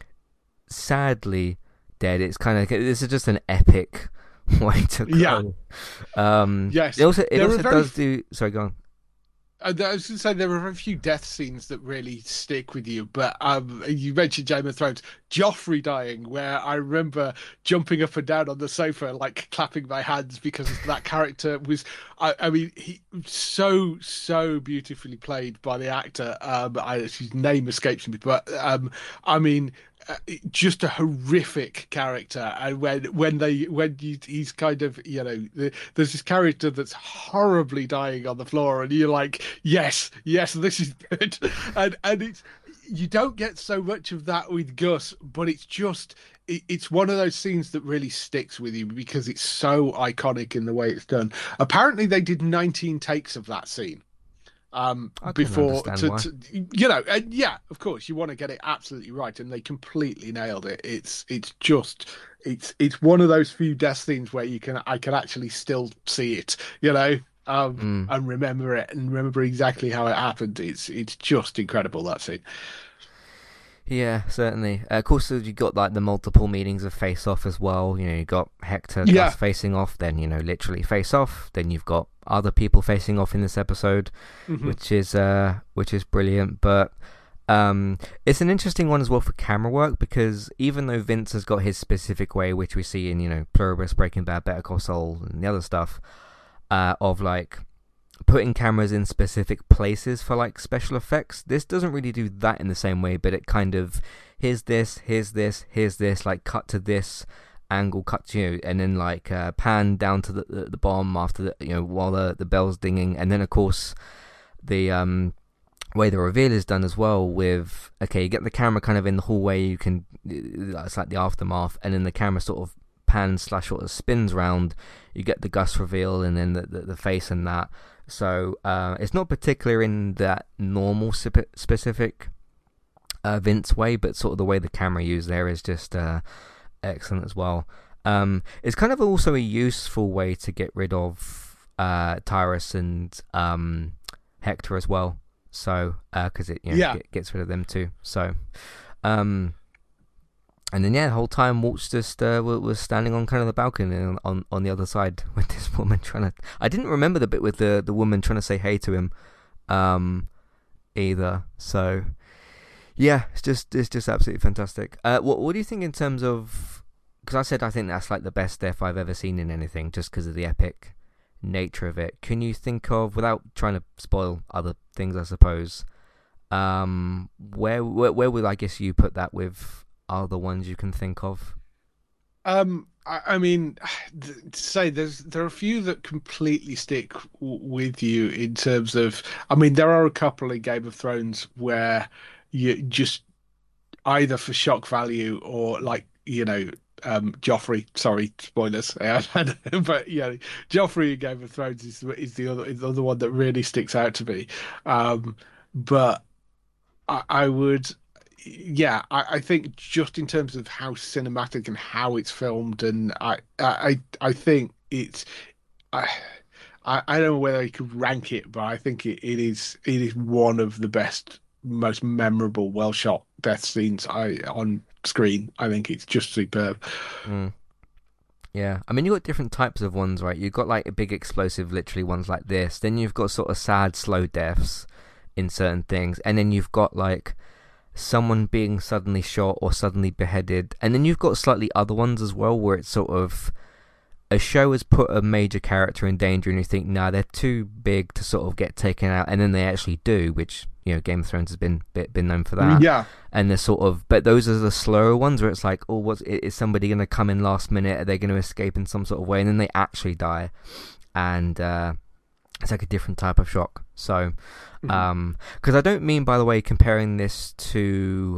sadly dead. It's kind of, this is just an epic way to go. Yeah. Um, yes. It also it also very... does do. Sorry, go on. I was going to say there are a few death scenes that really stick with you, but um, you mentioned Game of Thrones, Joffrey dying, where I remember jumping up and down on the sofa, like clapping my hands, because that character was, I, I mean, he so so beautifully played by the actor. Um, I, his name escapes me, but um, I mean. Uh, just a horrific character, and when when they when you, he's kind of, you know, the, there's this character that's horribly dying on the floor, and you're like, yes, yes, this is good, and and it's, you don't get so much of that with Gus, but it's just it, it's one of those scenes that really sticks with you because it's so iconic in the way it's done. Apparently, they did nineteen takes of that scene. Um, before to, to, you know, and yeah, of course, you want to get it absolutely right, and they completely nailed it. It's it's just it's it's one of those few death scenes where you can I can actually still see it, you know, um, mm. and remember it and remember exactly how it happened. It's it's just incredible, that scene. Yeah, certainly. Uh, of course, you got like the multiple meanings of face off as well. You know, you got Hector yeah. Gus facing off, then, you know, literally face off. Then you've got other people facing off in this episode, mm-hmm. which is uh, which is brilliant. But Um, it's an interesting one as well for camera work, because even though Vince has got his specific way, which we see in, you know, Pluribus, Breaking Bad, Better Call Saul, and the other stuff, uh, of like putting cameras in specific places for like special effects, this doesn't really do that in the same way, but it kind of, here's this, here's this, here's this, like cut to this angle, cut to you, and then like uh, pan down to the, the the bomb after the, you know, while the the bell's dinging, and then of course the um way the reveal is done as well, with okay, you get the camera kind of in the hallway, you can, it's like the aftermath, and then the camera sort of pans slash sort of spins round, you get the Gus reveal, and then the the, the face and that. So uh, it's not particular in that normal spe- specific uh, Vince way, but sort of the way the camera used there is just uh, excellent as well. Um, it's kind of also a useful way to get rid of uh, Tyrus and um, Hector as well. So because uh, it you know, yeah. get, gets rid of them too. So um, and then yeah, the whole time Walt's just uh, was standing on kind of the balcony on, on on the other side with this woman trying to. I didn't remember the bit with the the woman trying to say hey to him, um, either. So yeah, it's just it's just absolutely fantastic. Uh, what what do you think in terms of? Because I said I think that's like the best death I've ever seen in anything, just because of the epic nature of it. Can you think of, without trying to spoil other things, I suppose, um, where where, where would I guess you put that with other ones you can think of? Um, I, I mean, to say there's there are a few that completely stick w- with you in terms of. I mean, there are a couple in Game of Thrones where you just either for shock value or like you know. Um, Joffrey, sorry, spoilers. But yeah, Joffrey in Game of Thrones is is the other is the other one that really sticks out to me. Um, but I, I would, yeah, I, I think just in terms of how cinematic and how it's filmed, and I I I think it's I. I, I don't know whether I could rank it, but I think it, it is it is one of the best, most memorable, well shot death scenes I on screen. I think it's just superb. Mm. Yeah, I mean, you've got different types of ones, right? You've got like a big explosive, literally ones like this. Then you've got sort of sad, slow deaths in certain things, and then you've got like someone being suddenly shot or suddenly beheaded, and then you've got slightly other ones as well, where it's sort of a show has put a major character in danger, and you think, nah, they're too big to sort of get taken out, and then they actually do, which, you know, Game of Thrones has been been known for that. Yeah. And they're sort of, but those are the slower ones where it's like, oh, what's is somebody going to come in last minute? Are they going to escape in some sort of way? And then they actually die, and uh, it's like a different type of shock. So, mm-hmm. um, because I don't mean, by the way, comparing this to,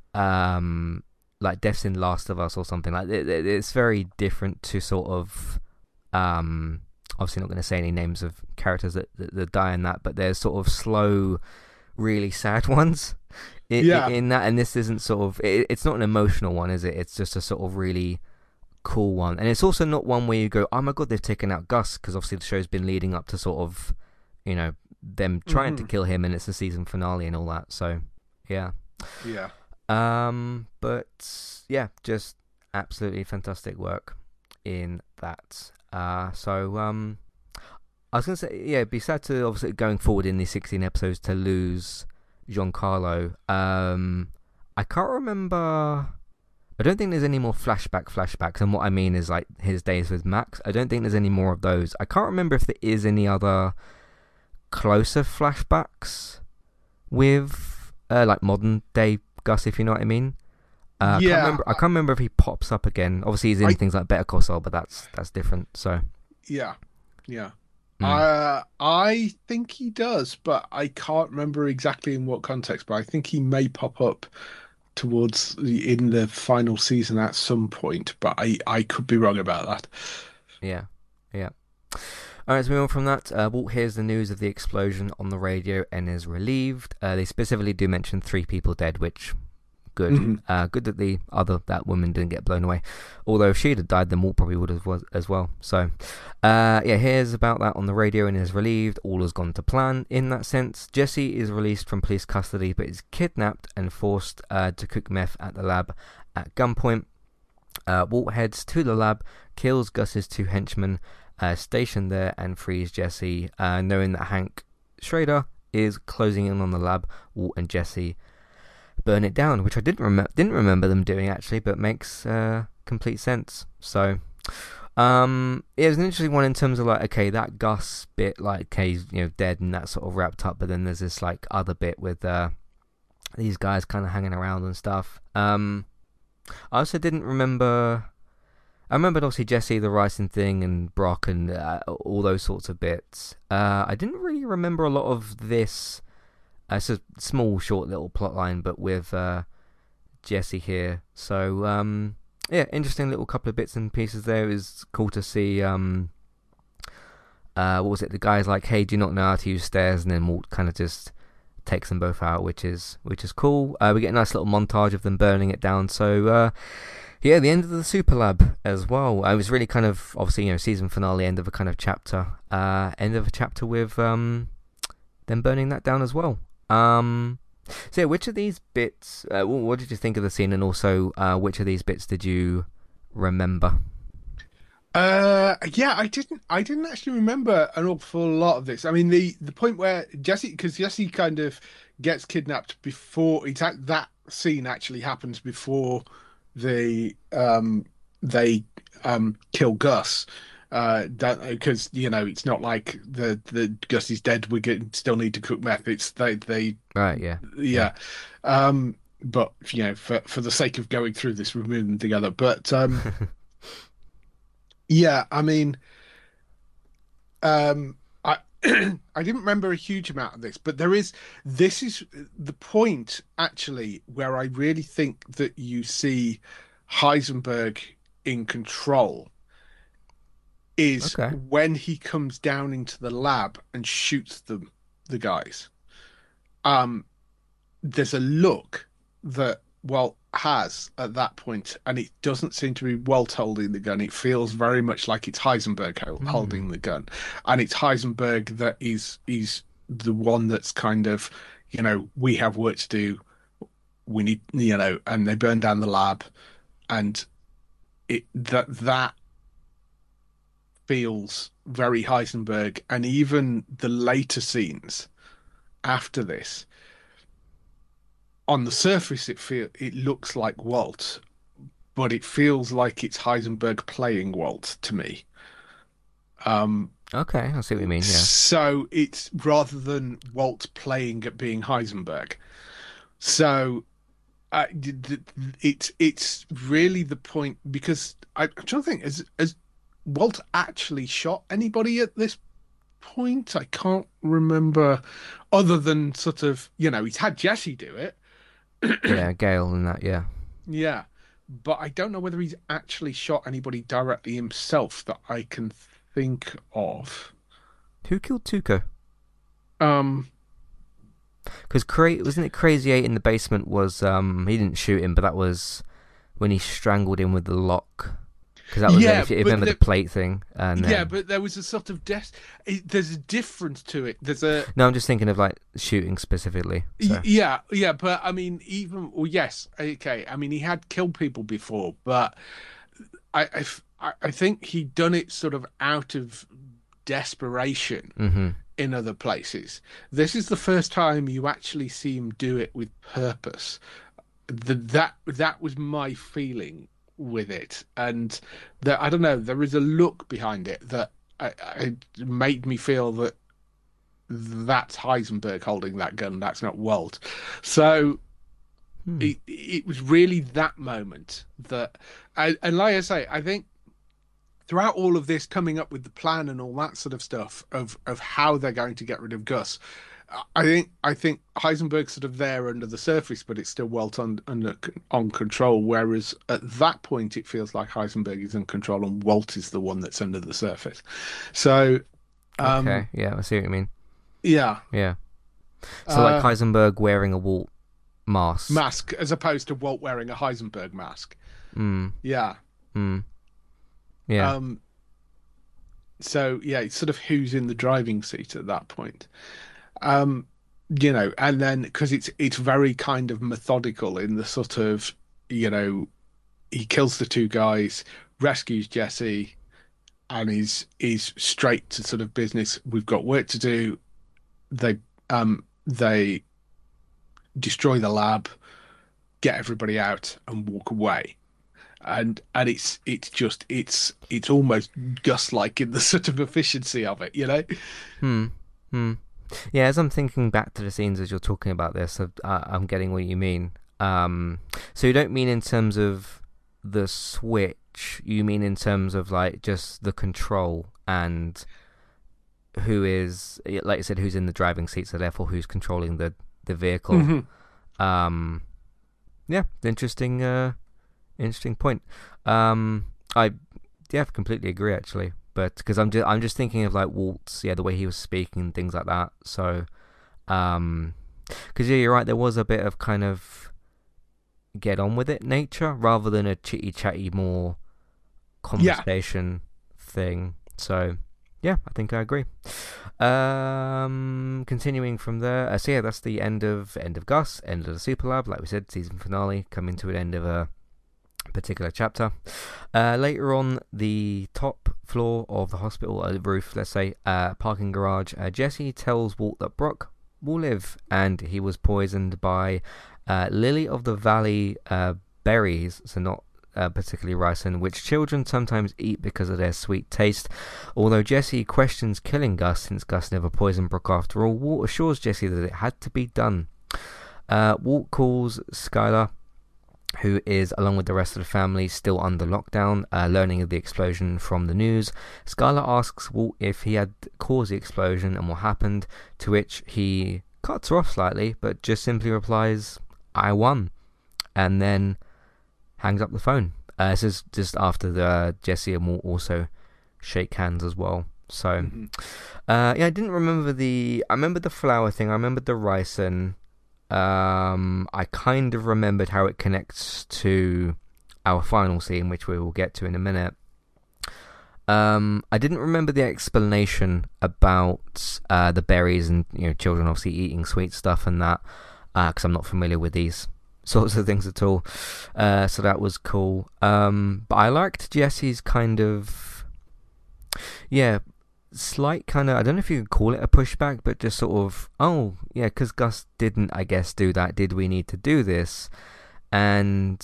um. like deaths in Last of Us or something like it, it, it's very different to sort of um obviously not going to say any names of characters that, that, that die in that, but there's sort of slow, really sad ones in, yeah. in that, and this isn't sort of it, it's not an emotional one, is it? It's just a sort of really cool one, and it's also not one where you go, oh my god, they've taken out Gus, because obviously the show's been leading up to sort of, you know, them trying mm-hmm. to kill him, and it's the season finale and all that. So yeah yeah Um, but yeah, just absolutely fantastic work in that. Uh, so um, I was gonna say, yeah, it'd be sad to obviously going forward in these sixteen episodes to lose Giancarlo. Um, I can't remember. I don't think there's any more flashback flashbacks, and what I mean is like his days with Max. I don't think there's any more of those. I can't remember if there is any other closer flashbacks with uh, like modern day Gus, if you know what I mean. Uh, I yeah, can't remember, I can't remember if he pops up again. Obviously, he's in I, things like Better Call Saul, but that's that's different. So yeah, yeah. Mm. Uh, I think he does, but I can't remember exactly in what context. But I think he may pop up towards the, in the final season at some point. But I, I could be wrong about that. Yeah, yeah. All right, so moving on from that, uh, Walt hears the news of the explosion on the radio and is relieved. Uh, they specifically do mention three people dead, which good. Mm-hmm. Uh, good that the other that woman didn't get blown away. Although if she'd have died, then Walt probably would have was, as well. So, uh, yeah, hears about that on the radio and is relieved. All has gone to plan in that sense. Jesse is released from police custody, but is kidnapped and forced uh, to cook meth at the lab at gunpoint. Uh, Walt heads to the lab, kills Gus's two henchmen uh, stationed there, and frees Jesse, uh, knowing that Hank Schrader is closing in on the lab. Walt and Jesse burn it down, which I didn't remember didn't remember them doing actually, but makes uh, complete sense. So. Um, it was an interesting one in terms of like, okay, that Gus bit, like, okay, he's, you know, dead and that sort of wrapped up, but then there's this like other bit with uh, these guys kind of hanging around and stuff. Um, I also didn't remember. I remembered obviously Jesse, the Ryson thing, and Brock, and uh, all those sorts of bits. Uh, I didn't really remember a lot of this. Uh, it's a small, short little plot line, but with uh, Jesse here. So, um. Yeah, interesting little couple of bits and pieces there. It was cool to see, um, uh, what was it, the guy's like, hey, do you not know how to use stairs? And then Walt kind of just takes them both out, which is which is cool. Uh, we get a nice little montage of them burning it down. So, uh, yeah, the end of the Super Lab as well. I was really kind of, obviously, you know, season finale, end of a kind of chapter. Uh, end of a chapter with um, them burning that down as well. Um... So, yeah, which of these bits, uh, what did you think of the scene, and also uh, which of these bits did you remember? Uh, yeah, I didn't. I didn't actually remember an awful lot of this. I mean, the the point where Jesse, because Jesse kind of gets kidnapped before it's act- that scene actually happens before they um they um kill Gus. Uh, because you know it's not like the the Gus is dead. We get, still need to cook meth. It's they they Right, yeah, yeah. Um, but you know, for for the sake of going through this, we're moving them together. But um, yeah, I mean, um, I I didn't remember a huge amount of this, but there is this is the point actually where I really think that you see Heisenberg in control is Okay. when he comes down into the lab and shoots them, the guys. Um, there's a look that Walt has at that point, and it doesn't seem to be Walt holding the gun. It feels very much like it's Heisenberg ho- Mm. holding the gun, and it's Heisenberg that is is the one that's kind of, you know, we have work to do. We need, you know, and they burn down the lab, and it that that feels very Heisenberg, and even the later scenes after this, on the surface, it feel it looks like Walt, but it feels like it's Heisenberg playing Walt to me. Um, Okay, I see what you mean, yeah. so it's rather than Walt playing at being Heisenberg. So uh, it's it's really the point because I, I'm trying to think, has, has Walt actually shot anybody at this point? I can't remember, other than sort of, you know, he's had Jesse do it. Yeah, Gale and that, yeah. Yeah, but I don't know whether he's actually shot anybody directly himself that I can think of. Who killed Tuco? Um, Because Cra- wasn't it Crazy Eight in the basement was, um, he didn't shoot him, but that was when he strangled him with the lock. Because that was, yeah, uh, if you but remember the, the plate thing. And yeah, then... but there was a sort of death. There's a difference to it. There's a No, I'm just thinking of, like, shooting specifically. So. y- yeah, yeah, but I mean, even well, yes, okay. I mean, he had killed people before, but I, I, I think he'd done it sort of out of desperation Mm-hmm. in other places. This is the first time you actually see him do it with purpose. The, that that was my feeling with it, and that I don't know. There is a look behind it that I, I made me feel that that's Heisenberg holding that gun. That's not Walt. So Hmm. it it was really that moment that, I, and like I say, I think throughout all of this, coming up with the plan and all that sort of stuff of of how they're going to get rid of Gus, I think I think Heisenberg's sort of there under the surface, but it's still well on under on control. Whereas at that point, it feels like Heisenberg is in control and Walt is the one that's under the surface. So, um, Okay, yeah, I see what you mean. yeah, Yeah. So, like uh, Heisenberg wearing a Walt mask. mask as opposed to Walt wearing a Heisenberg mask. Mm, Yeah. mm, yeah. Um. So yeah, it's sort of who's in the driving seat at that point. Um, you know, and then because it's it's very kind of methodical in the sort of, you know, he kills the two guys, rescues Jesse, and is is straight to sort of business. We've got work to do. They um they destroy the lab. get everybody out and walk away. And and it's it's just it's it's almost Gus-like in the sort of efficiency of it, you know. Hmm. Hmm. Yeah, as I'm thinking back to the scenes as you're talking about this, I, I'm getting what you mean. Um, so you don't mean in terms of the switch, you mean in terms of like just the control and who is, like I said, who's in the driving seat, so therefore who's controlling the, the vehicle. Mm-hmm. Um, yeah, interesting, uh, interesting point. Um, I, yeah, completely agree actually. But because I'm just I'm just thinking of like Walt's, yeah, the way he was speaking, things like that. So, um, because yeah, you're right. There was a bit of kind of get on with it nature rather than a chitty chatty more conversation yeah. thing. So, yeah, I think I agree. Um, continuing from there, uh, so yeah, that's the end of end of Gus, end of the Super Lab. Like we said, season finale, coming to an end of a particular chapter. Uh, later on the top floor of the hospital, uh, the roof, let's say, uh, parking garage, uh, Jesse tells Walt that Brock will live, and he was poisoned by uh, lily of the valley uh, berries, so not uh, particularly ricin, which children sometimes eat because of their sweet taste. Although Jesse questions killing Gus, since Gus never poisoned Brock after all, Walt assures Jesse that it had to be done. Uh, Walt calls Skylar, who is, along with the rest of the family, still under lockdown, uh, learning of the explosion from the news. Skylar asks Walt if he had caused the explosion and what happened, to which he cuts her off slightly, but just simply replies, "I won," and then hangs up the phone. Uh, this is just after the uh, Jesse and Walt also shake hands as well. So, mm-hmm. uh, yeah, I didn't remember the... I remember the flower thing, I remembered the ricin. Um, I kind of remembered how it connects to our final scene, which we will get to in a minute. Um, I didn't remember the explanation about uh, the berries and, you know, children obviously eating sweet stuff and that, because uh, I'm not familiar with these sorts of things at all. Uh, so that was cool. Um, but I liked Jesse's kind of, yeah, slight kind of, I don't know if you could call it a pushback, but just sort of, oh yeah, because Gus didn't, I guess, do that, did we need to do this? And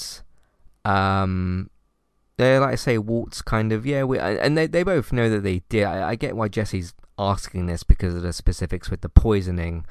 um they, like I say, Walt's kind of, yeah, we, and they, they both know that they did. I, I get why Jesse's asking this because of the specifics with the poisoning,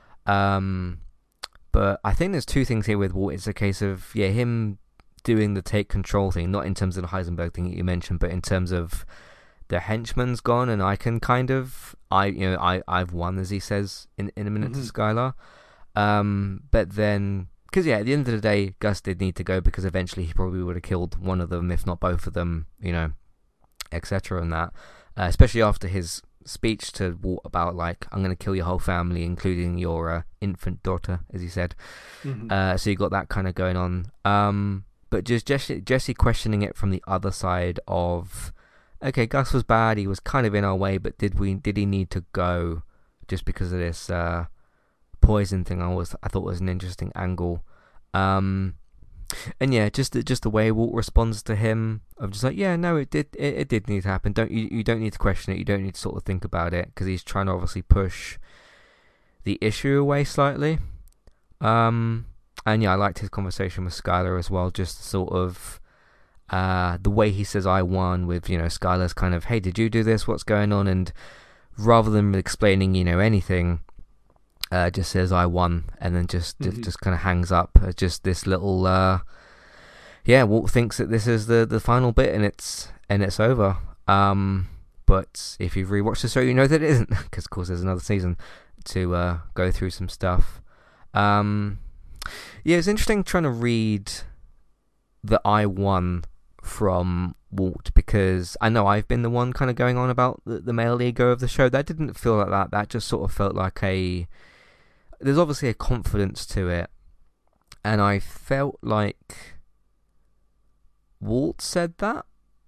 um but I think there's two things here with Walt. It's a case of, yeah, him doing the take control thing, not in terms of the Heisenberg thing that you mentioned, but in terms of the henchman's gone and I can kind of, I you know, I, I've won, as he says in, in a minute mm-hmm. to Skylar. Um, but then, because yeah, at the end of the day, Gus did need to go because eventually he probably would have killed one of them, if not both of them, you know, et cetera and that. Uh, especially after his speech to Walt about, like, I'm going to kill your whole family, including your uh, infant daughter, as he said. Mm-hmm. Uh, so you got that kind of going on. Um, but just Jesse, Jesse questioning it from the other side of, okay, Gus was bad, he was kind of in our way, but did we did he need to go just because of this uh, poison thing? I was I thought was an interesting angle. Um, and yeah, just the, just the way Walt responds to him of just like, yeah, no, it did it, it did need to happen. Don't you you don't need to question it. You don't need to sort of think about it, because he's trying to obviously push the issue away slightly. Um, and yeah, I liked his conversation with Skylar as well. Just sort of uh, the way he says "I won" with, you know, Skylar's kind of, hey, did you do this? What's going on? And rather than explaining, you know, anything, uh, just says "I won," and then just mm-hmm. just, just kind of hangs up. Uh, just this little, uh, yeah. Walt thinks that this is the, the final bit, and it's and it's over. Um, but if you've rewatched the show, you know that it isn't, because of course there's another season to uh, go through some stuff. Um, yeah, it's interesting trying to read the "I won" from Walt, because I know I've been the one kind of going on about the, the male ego of the show. That didn't feel like that. That just sort of felt like a... There's obviously a confidence to it, and I felt like Walt said that.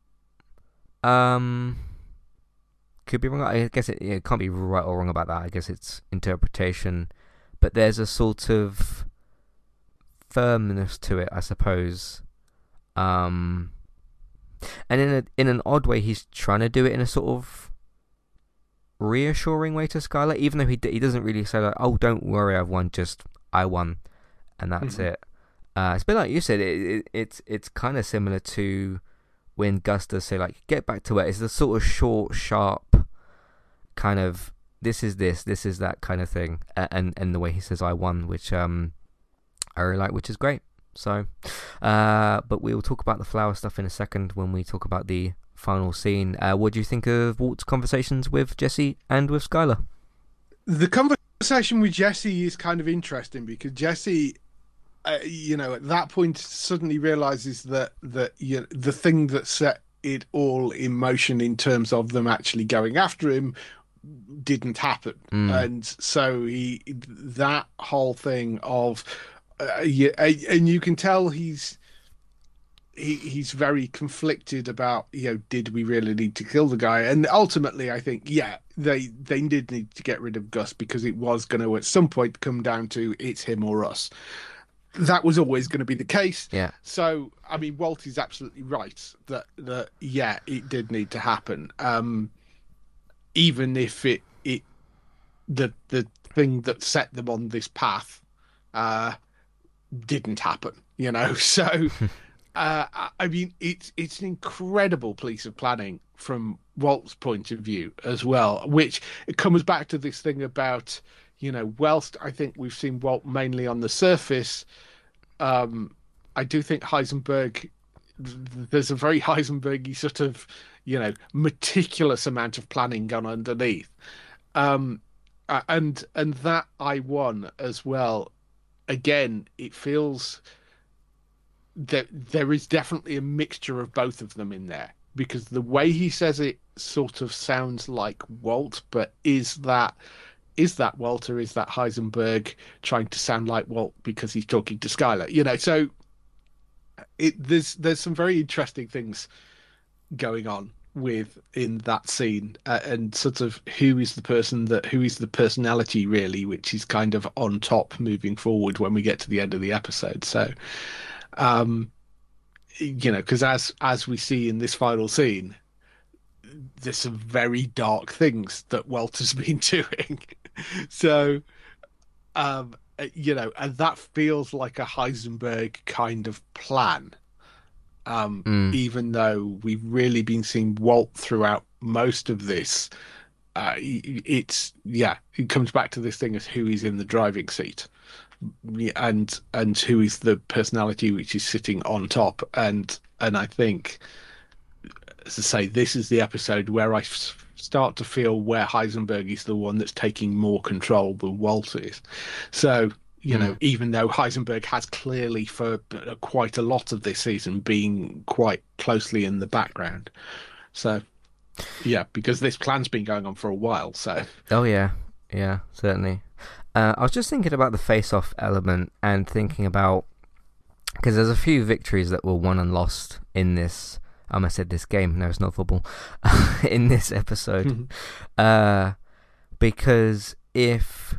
Um, could be wrong. I guess it, it can't be right or wrong about that. I guess it's interpretation. But there's a sort of firmness to it, I suppose. Um, and in a in an odd way, he's trying to do it in a sort of reassuring way to Skylar, even though he he doesn't really say like, "Oh, don't worry, I've won." Just I won, and that's mm-hmm. it. Uh, it's a bit like you said. It, it it's it's kind of similar to when Gus does say like get back to it. It's the sort of short, sharp kind of this is this, this is that kind of thing, and and the way he says I won, which um I really like, which is great. So, uh, but we will talk about the flower stuff in a second when we talk about the final scene. Uh, what do you think of Walt's conversations with Jesse and with Skylar? The conversation with Jesse is kind of interesting because Jesse, uh, you know, at that point suddenly realizes that that you know, the thing that set it all in motion in terms of them actually going after him didn't happen, mm. and so he that whole thing of uh, yeah, and you can tell he's he he's very conflicted about, you know, did we really need to kill the guy? And ultimately, I think yeah, they they did need to get rid of Gus because it was going to at some point come down to it's him or us. That was always going to be the case. Yeah. So I mean, Walt is absolutely right that that yeah, it did need to happen. Um, even if it it the the thing that set them on this path uh, didn't happen, you know. So. Uh, I mean, it's it's an incredible piece of planning from Walt's point of view as well, which it comes back to this thing about, you know, whilst I think we've seen Walt mainly on the surface, um, I do think Heisenberg, there's a very Heisenberg-y sort of, you know, meticulous amount of planning gone underneath. Um, and, and that I won as well. Again, it feels... There, there is definitely a mixture of both of them in there, because the way he says it sort of sounds like Walt, but is that is that Walt or is that Heisenberg trying to sound like Walt because he's talking to Skylar? You know, so it there's there's some very interesting things going on with in that scene, uh, and sort of who is the person that who is the personality really, which is kind of on top moving forward when we get to the end of the episode. So. Um, you know, because as as we see in this final scene, there's some very dark things that Walt has been doing. So, um, you know, and that feels like a Heisenberg kind of plan. Um, mm. Even though we've really been seeing Walt throughout most of this, uh, it's yeah, it comes back to this thing as who is in the driving seat. And and who is the personality which is sitting on top, and and I think, as I say, this is the episode where I f- start to feel where Heisenberg is the one that's taking more control than Walt is. So you mm. know, even though Heisenberg has clearly for quite a lot of this season been quite closely in the background. So yeah, because this plan's been going on for a while. So oh yeah, yeah, certainly. Uh, I was just thinking about the face-off element and thinking about, because there's a few victories that were won and lost in this. Um, I said this game. No, it's not football. In this episode, uh, because if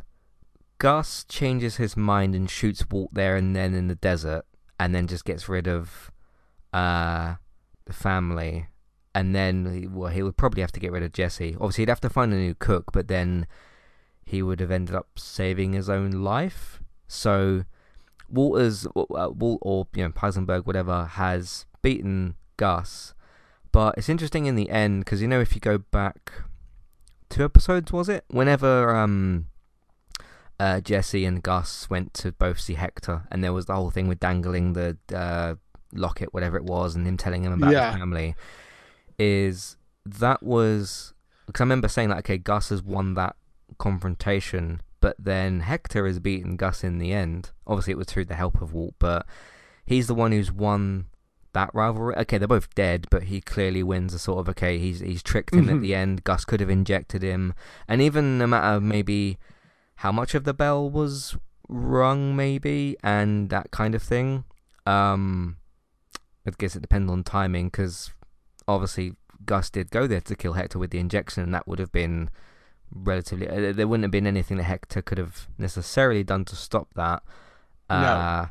Gus changes his mind and shoots Walt there and then in the desert, and then just gets rid of uh, the family, and then well, he would probably have to get rid of Jesse. Obviously, he'd have to find a new cook, but then he would have ended up saving his own life. So Walter's, uh, Walt or you know Heisenberg, whatever, has beaten Gus. But it's interesting in the end because you know if you go back two episodes, was it? Whenever um uh, Jesse and Gus went to both see Hector, and there was the whole thing with dangling the uh, locket, whatever it was, and him telling him about yeah. his family. Is that was because I remember saying like, okay, Gus has won that confrontation, but then Hector has beaten Gus in the end. Obviously it was through the help of Walt, but he's the one who's won that rivalry. Okay, they're both dead, but he clearly wins a sort of, okay, he's he's tricked him mm-hmm. at the end. Gus could have injected him, and even no matter maybe how much of the bell was rung maybe, and that kind of thing, um I guess it depends on timing, because obviously Gus did go there to kill Hector with the injection, and that would have been relatively uh, there wouldn't have been anything that Hector could have necessarily done to stop that. Uh, no.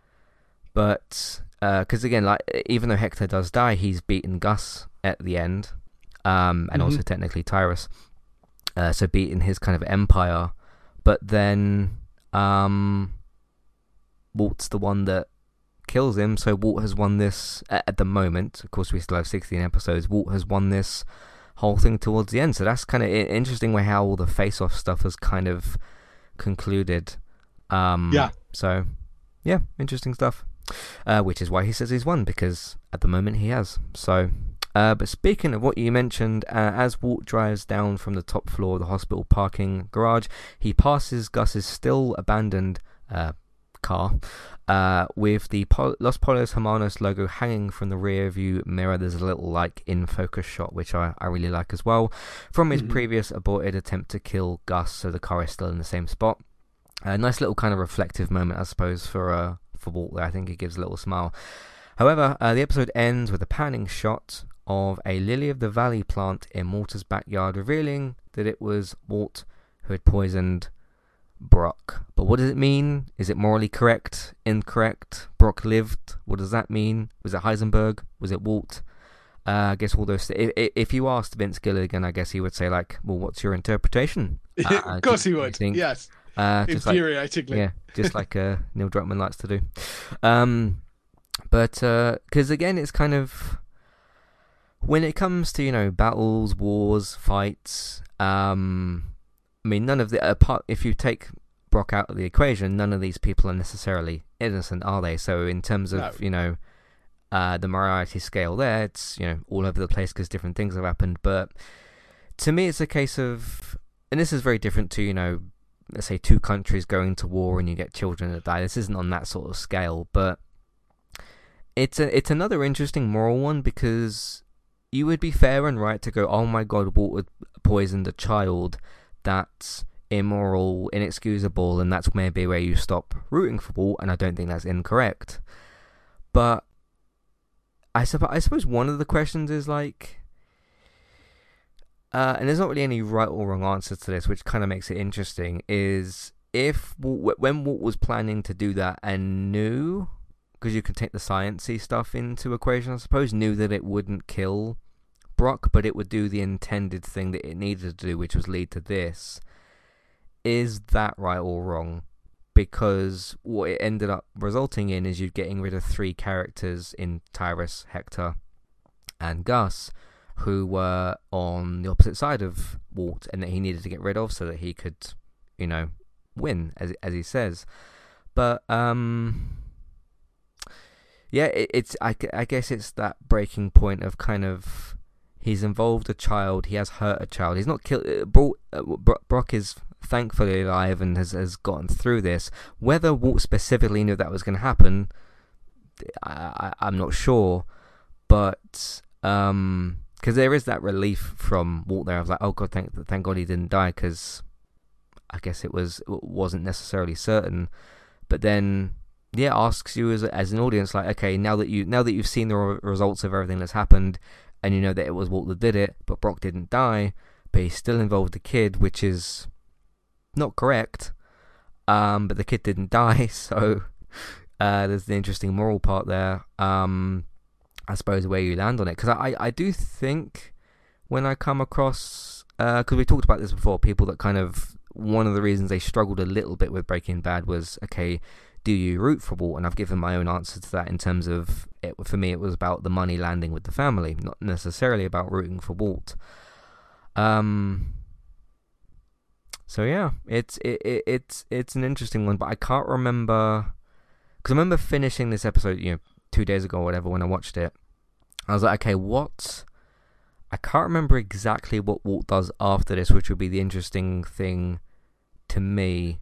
But because uh, again, like even though Hector does die, he's beaten Gus at the end, um, and mm-hmm. also technically Tyrus, uh, so beaten his kind of empire. But then um, Walt's the one that kills him. So Walt has won this at, at the moment. Of course, we still have sixteen episodes. Walt has won this whole thing towards the end. So that's kind of interesting way how all the face-off stuff has kind of concluded. Um, yeah. So, yeah, interesting stuff. Uh, which is why he says he's won, because at the moment he has. So, uh, but speaking of what you mentioned, uh, as Walt drives down from the top floor of the hospital parking garage, he passes Gus's still abandoned uh, car uh, with the Pol- Los Pollos Hermanos logo hanging from the rear view mirror. There's a little like in focus shot, which I, I really like as well, from his mm-hmm. previous aborted attempt to kill Gus, so the car is still in the same spot. A nice little kind of reflective moment, I suppose, for uh, for Walt there. I think it gives a little smile. However, uh, the episode ends with a panning shot of a Lily of the Valley plant in Walter's backyard, revealing that it was Walt who had poisoned Brock. But what does it mean? Is it morally correct? Incorrect? Brock lived? What does that mean? Was it Heisenberg? Was it Walt? Uh, I guess all those. Th- if, if you asked Vince Gilligan, I guess he would say like, "Well, what's your interpretation?" Uh, of course, he would. Think, yes. Uh, Infuriatingly. Like, yeah, just like uh, Neil Druckmann likes to do. Um, but because uh, again, it's kind of when it comes to, you know, battles, wars, fights. Um, I mean, none of the apart. If you take Brock out of the equation, none of these people are necessarily innocent, are they? So in terms of no. you know, uh, the morality scale, there, it's, you know, all over the place because different things have happened. But to me, it's a case of, and this is very different to, you know, let's say two countries going to war and you get children that die. This isn't on that sort of scale, but it's a it's another interesting moral one, because you would be fair and right to go, oh my god, Walt poisoned a child. That's immoral, inexcusable, and that's maybe where you stop rooting for Walt, and I don't think that's incorrect. But I, supp- I suppose one of the questions is like, Uh, and there's not really any right or wrong answer to this, which kind of makes it interesting, is if Walt, when Walt was planning to do that and knew, because you can take the sciencey stuff into equation, I suppose, knew that it wouldn't kill Brock, but it would do the intended thing that it needed to do, which was lead to this. Is that right or wrong? Because what it ended up resulting in is you getting rid of three characters in Tyrus, Hector, and Gus, who were on the opposite side of Walt, and that he needed to get rid of so that he could, you know, win, as as he says. But um, yeah, it, it's I, I guess it's that breaking point of kind of he's involved a child, he has hurt a child, he's not killed. Brock, Brock is thankfully alive and has has gotten through this. Whether Walt specifically knew that was going to happen, I, I I'm not sure, but um. Because there is that relief from Walt there. I was like, oh god, thank thank God he didn't die, because I guess it was wasn't necessarily certain. But then, yeah, asks you as as an audience, like, okay, now that you now that you've seen the re- results of everything that's happened, and you know that it was Walt that did it, but Brock didn't die, but he still involved the kid, which is not correct. Um, but the kid didn't die, so uh, there's the interesting moral part there. Um. I suppose where you land on it, because I, I do think when I come across, because uh, we talked about this before, people that kind of, one of the reasons they struggled a little bit with Breaking Bad was, okay, do you root for Walt? And I've given my own answer to that in terms of, it, for me it was about the money landing with the family, not necessarily about rooting for Walt. Um. So yeah, it's it, it it's it's an interesting one, but I can't remember, because I remember finishing this episode, you know, two days ago or whatever, when I watched it. I was like, okay, what? I can't remember exactly what Walt does after this, which would be the interesting thing to me.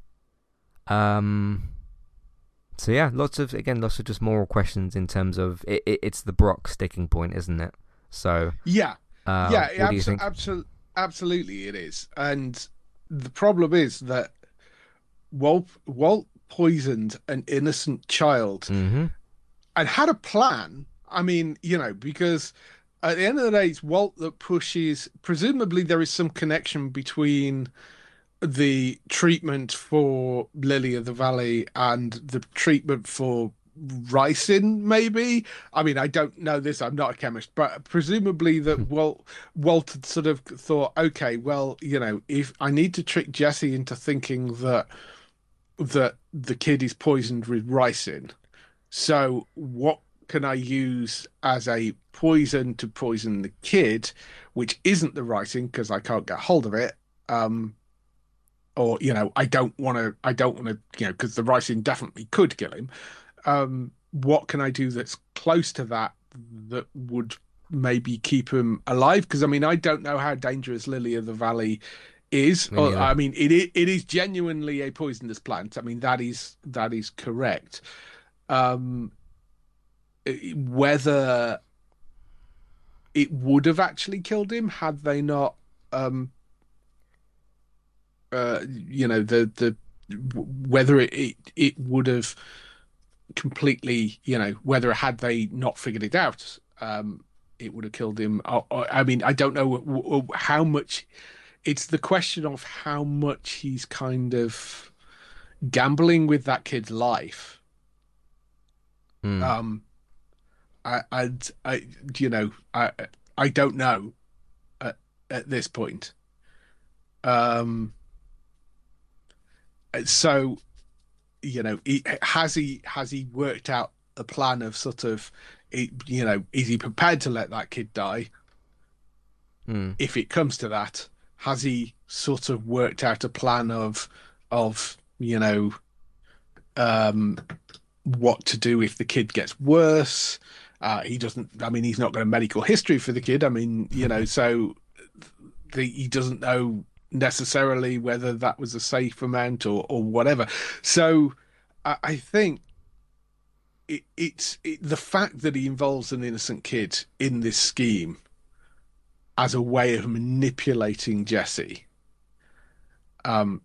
Um. So yeah, lots of, again, lots of just moral questions in terms of, it, it, it's the Brock sticking point, isn't it? So yeah, uh, yeah, what do you think? Abso- absolutely it is. And the problem is that Walt, Walt poisoned an innocent child. Mm-hmm. And had a plan. I mean, you know, because at the end of the day, it's Walt that pushes. Presumably, there is some connection between the treatment for Lily of the Valley and the treatment for ricin, maybe. I mean, I don't know this. I'm not a chemist, but presumably that Walt Walt had sort of thought, okay, well, you know, if I need to trick Jesse into thinking that that the kid is poisoned with ricin, So what can I use as a poison to poison the kid, which isn't the writing because I can't get hold of it. Um, or you know, I don't want to. I don't want to. You know, because the writing definitely could kill him. Um, what can I do that's close to that that would maybe keep him alive? Because I mean, I don't know how dangerous Lily of the Valley is. Me Or, neither. I mean, it i- it is genuinely a poisonous plant. I mean, that is that is correct. Um, Whether it would have actually killed him had they not, um, uh, you know, the the whether it, it it would have completely, you know, whether had they not figured it out, um, it would have killed him. I, I mean, I don't know w- w- how much. It's the question of how much he's kind of gambling with that kid's life. Mm. Um, I, and I, you know, I, I don't know at, at this point. Um, so, you know, he, has he has he worked out a plan of sort of, you know, is he prepared to let that kid die Mm. if it comes to that? Has he sort of worked out a plan of of you know um, what to do if the kid gets worse? Uh, he doesn't. I mean, he's not got a medical history for the kid. I mean, you know, so the, he doesn't know necessarily whether that was a safe amount or or whatever. So I, I think it, it's it, the fact that he involves an innocent kid in this scheme as a way of manipulating Jesse. Um,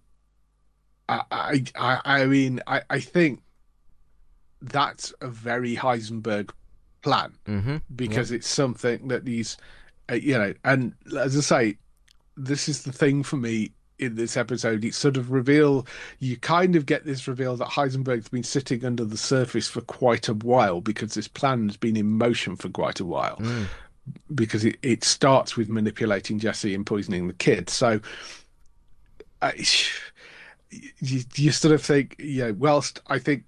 I, I, I mean, I, I think that's a very Heisenberg plan Mm-hmm. Yep. because it's something that these, uh, you know, and as I say, this is the thing for me in this episode. It's sort of reveal, you kind of get this reveal that Heisenberg's been sitting under the surface for quite a while because this plan has been in motion for quite a while. Mm. Because it, it starts with manipulating Jesse and poisoning the kid. So uh, you, you sort of think, yeah, whilst I think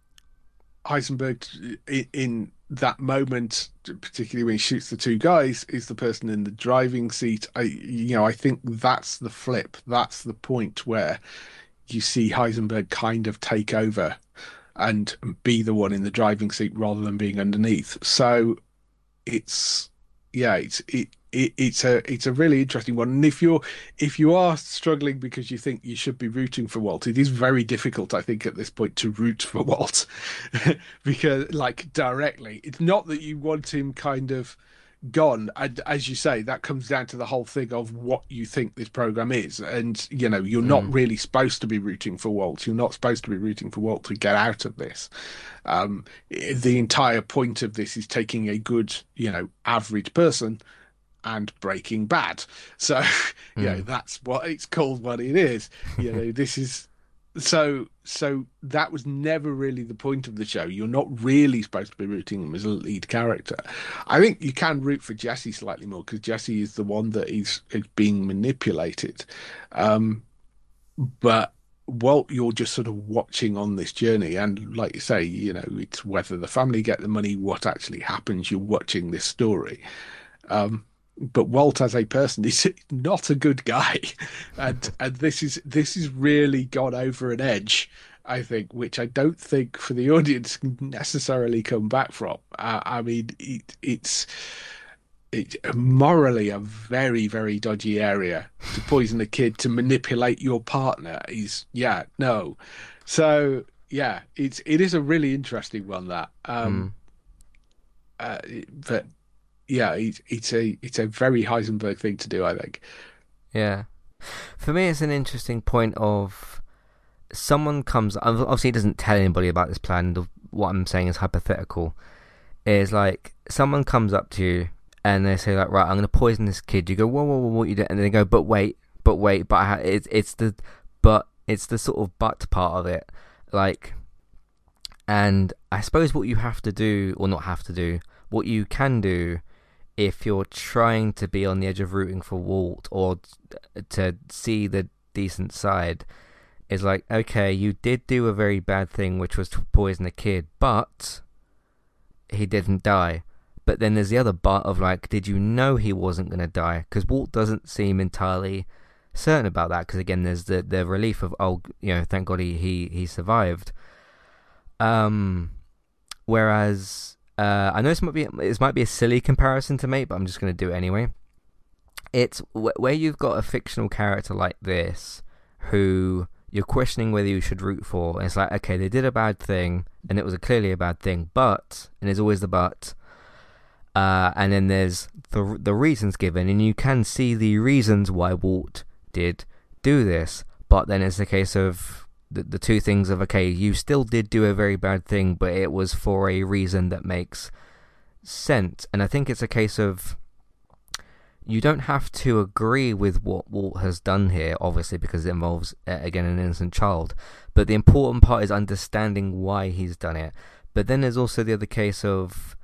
Heisenberg in, in that moment, particularly when he shoots the two guys, is the person in the driving seat. I, you know, I think that's the flip. That's the point where you see Heisenberg kind of take over and be the one in the driving seat rather than being underneath. So it's yeah, it's it, it it's a it's a really interesting one. And if you're if you are struggling because you think you should be rooting for Walt, it is very difficult, I think, at this point to root for Walt because, like, directly, it's not that you want him kind of gone. And as you say, that comes down to the whole thing of what you think this program is. And you know, you're not Mm. really supposed to be rooting for Walt. You're not supposed to be rooting for Walt to get out of this. Um, the entire point of this is taking a good, you know, average person and breaking bad. So, you know, Mm. that's what it's called, what it is. You know, this is so so that was never really the point of the show. You're not really supposed to be rooting him as a lead character. I think you can root for Jesse slightly more because Jesse is the one that is is being manipulated. Um, but Walt, you're just sort of watching on this journey, and like you say, you know, it's whether the family get the money, what actually happens. You're watching this story. Um, but Walt as a person is not a good guy, and and this is this is really gone over an edge, I think, which I don't think for the audience can necessarily come back from. Uh, I mean, it, it's it's morally a very very dodgy area to poison a kid to manipulate your partner. Is yeah no, so yeah, it's it is a really interesting one that um Mm. uh, but yeah, it's it's a it's a very Heisenberg thing to do, I think. Yeah. For me, it's an interesting point of someone comes. Obviously, it doesn't tell anybody about this plan. The, what I'm saying is hypothetical. Is like someone comes up to you and they say like, right, I'm gonna poison this kid. You go, whoa, whoa, whoa, what you do? And they go, but wait, but wait, but I ha- it's it's the but it's the sort of but part of it, like. And I suppose what you have to do, or not have to do, what you can do if you're trying to be on the edge of rooting for Walt or t- to see the decent side, is like, okay, you did do a very bad thing, which was to poison a kid, but he didn't die. But then there's the other but of like, did you know he wasn't going to die? Because Walt doesn't seem entirely certain about that. Because again, there's the, the relief of, oh, you know, thank God he, he, he survived. Um, whereas, uh, I know this might be this might be a silly comparison to make, but I'm just going to do it anyway. It's wh- where you've got a fictional character like this who you're questioning whether you should root for. And it's like, okay, they did a bad thing, and it was a clearly a bad thing, but, and there's always the but, uh, and then there's the the reasons given, and you can see the reasons why Walt did do this, but then it's a case of the, the two things of, okay, you still did do a very bad thing, but it was for a reason that makes sense. And I think it's a case of, you don't have to agree with what Walt has done here, obviously, because it involves, uh, again, an innocent child. But the important part is understanding why he's done it. But then there's also the other case of,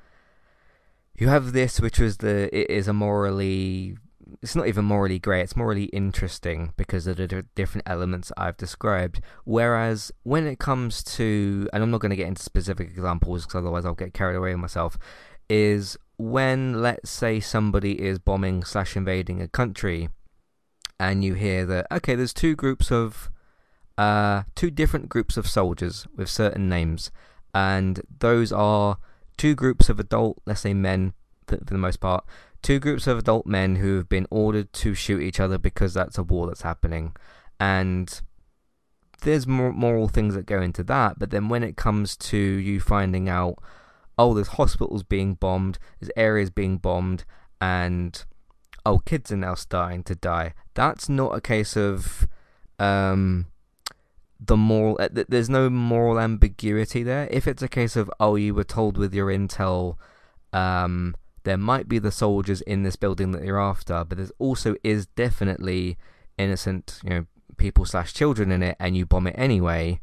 you have this, which was the, it is a morally, it's not even morally grey, it's morally interesting because of the d- different elements I've described. Whereas when it comes to, and I'm not going to get into specific examples because otherwise I'll get carried away with myself, is when, let's say, somebody is bombing slash invading a country, and you hear that, okay, there's two groups of, uh, two different groups of soldiers with certain names, and those are two groups of adult, let's say men, for, for the most part, two groups of adult men who have been ordered to shoot each other because that's a war that's happening, and there's more moral things that go into that. But then when it comes to you finding out, oh, there's hospitals being bombed, there's areas being bombed, and, oh, kids are now starting to die. That's not a case of um, the moral... There's no moral ambiguity there. If it's a case of, oh, you were told with your intel, um, there might be the soldiers in this building that you're after, but there also is definitely innocent, you know, people slash children in it, and you bomb it anyway,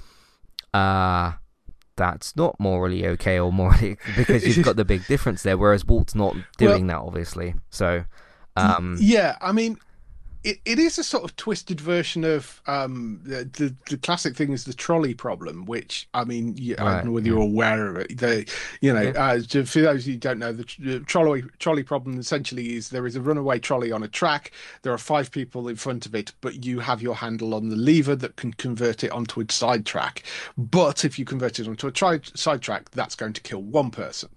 uh... that's not morally okay or morally, because you've got the big difference there, whereas Walt's not doing well, that, obviously. So, um, yeah, I mean, it, it is a sort of twisted version of um, the, the the classic thing is the trolley problem, which, I mean, you, right, I don't know whether yeah. you're aware of it. The, you know, yeah. uh, for those who don't know, the, the trolley trolley problem essentially is there is a runaway trolley on a track. There are five people in front of it, but you have your handle on the lever that can convert it onto a side track. But if you convert it onto a tri- side track, that's going to kill one person.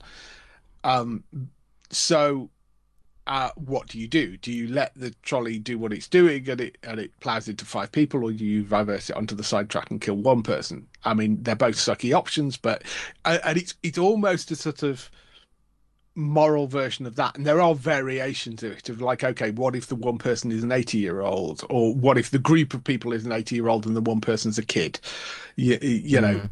Um, so. Uh, what do you do? Do you let the trolley do what it's doing and it and it plows into five people, or do you reverse it onto the side track and kill one person? I mean, they're both sucky options, but and it's it's almost a sort of moral version of that. And there are variations of it, of like, okay, what if the one person is an eighty-year-old, or what if the group of people is an eighty-year-old and the one person's a kid? You, you mm. know,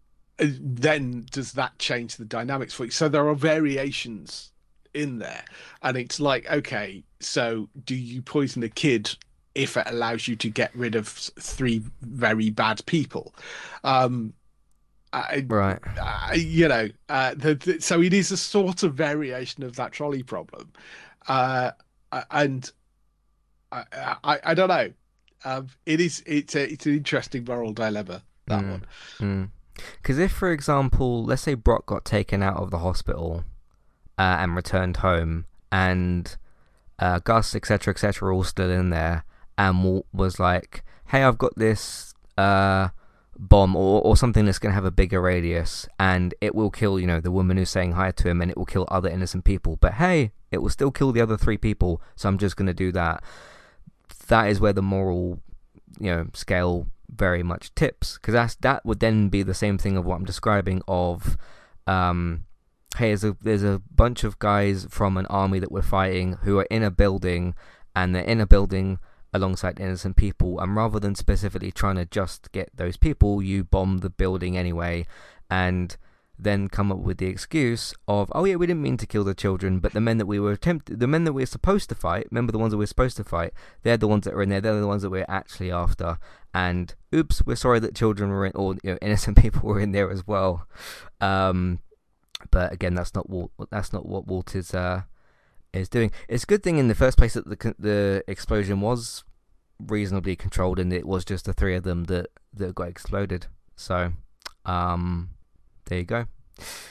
then does that change the dynamics for you? So there are variations in there, and it's like, okay, so do you poison a kid if it allows you to get rid of three very bad people? Um I, right I, you know uh the, the, so it is a sort of variation of that trolley problem, uh and I I, I don't know, um it is it's a, it's an interesting moral dilemma, that mm. one, because mm. if, for example, let's say Brock got taken out of the hospital Uh, and returned home, and uh, Gus, etc, etc, all still in there, and Walt was like, hey, I've got this uh, bomb or, or something that's going to have a bigger radius, and it will kill, you know, the woman who's saying hi to him, and it will kill other innocent people, but hey, it will still kill the other three people, so I'm just going to do that. That is where the moral, you know, scale very much tips, because that's that would then be the same thing of what I'm describing of um hey, there's a, there's a bunch of guys from an army that we're fighting who are in a building, and they're in a building alongside innocent people, and rather than specifically trying to just get those people, you bomb the building anyway, and then come up with the excuse of, oh yeah, we didn't mean to kill the children, but the men that we were attempted, the men that we were supposed to fight, remember the ones that we were supposed to fight, they're the ones that are in there, they're the ones that we're actually after, and oops, we're sorry that children were in, or, you know, innocent people were in there as well. Um... But again, that's not Walt, that's not what Walt is uh, is doing. It's a good thing in the first place that the the explosion was reasonably controlled, and it was just the three of them that, that got exploded. So, um, there you go.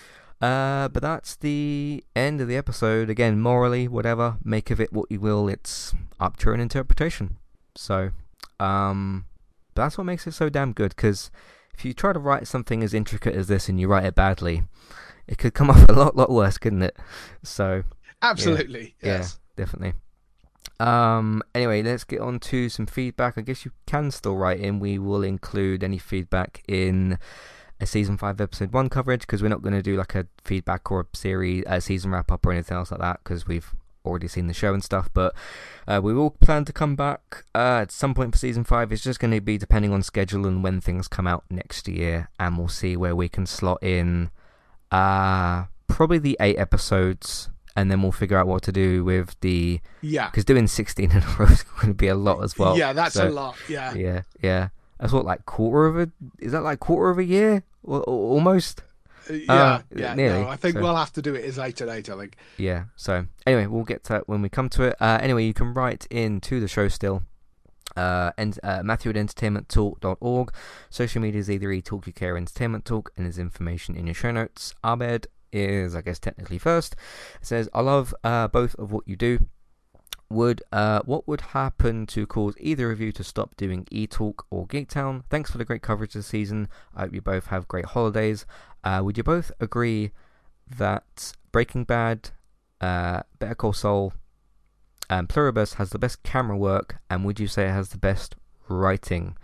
Uh, but that's the end of the episode. Again, morally, whatever, make of it what you will. It's up to your own interpretation. So, um, that's what makes it so damn good. Because if you try to write something as intricate as this and you write it badly, it could come off a lot, lot worse, couldn't it? So, absolutely, yeah, yes, yeah, definitely. Um. Anyway, let's get on to some feedback. I guess you can still write in. We will include any feedback in a season five episode one coverage, because we're not going to do like a feedback or a series, a season wrap up or anything else like that, because we've already seen the show and stuff. But uh, we will plan to come back uh, at some point for season five. It's just going to be depending on schedule and when things come out next year, and we'll see where we can slot in uh probably the eight episodes, and then we'll figure out what to do with the yeah because doing sixteen in a row is going to be a lot as well. Yeah, that's so, a lot. Yeah, yeah, yeah. That's what, like quarter of a is that like quarter of a year or, or almost? yeah, uh, yeah. nearly, No, I think so. we'll have to do it as eight and eight. I think. Yeah. So anyway, we'll get to that when we come to it. Uh, anyway, you can write into the show still. Uh, and uh, Matthew at entertainment talk dot org. Social media is either eTalk U K or Entertainment Talk, and there's information in your show notes. Abed is, I guess, technically first. It says, I love uh, both of what you do. Would uh, what would happen to cause either of you to stop doing eTalk or Geektown? Thanks for the great coverage this season. I hope you both have great holidays. Uh, would you both agree that Breaking Bad, uh, Better Call Saul, and Pluribus has the best camera work, and would you say it has the best writing?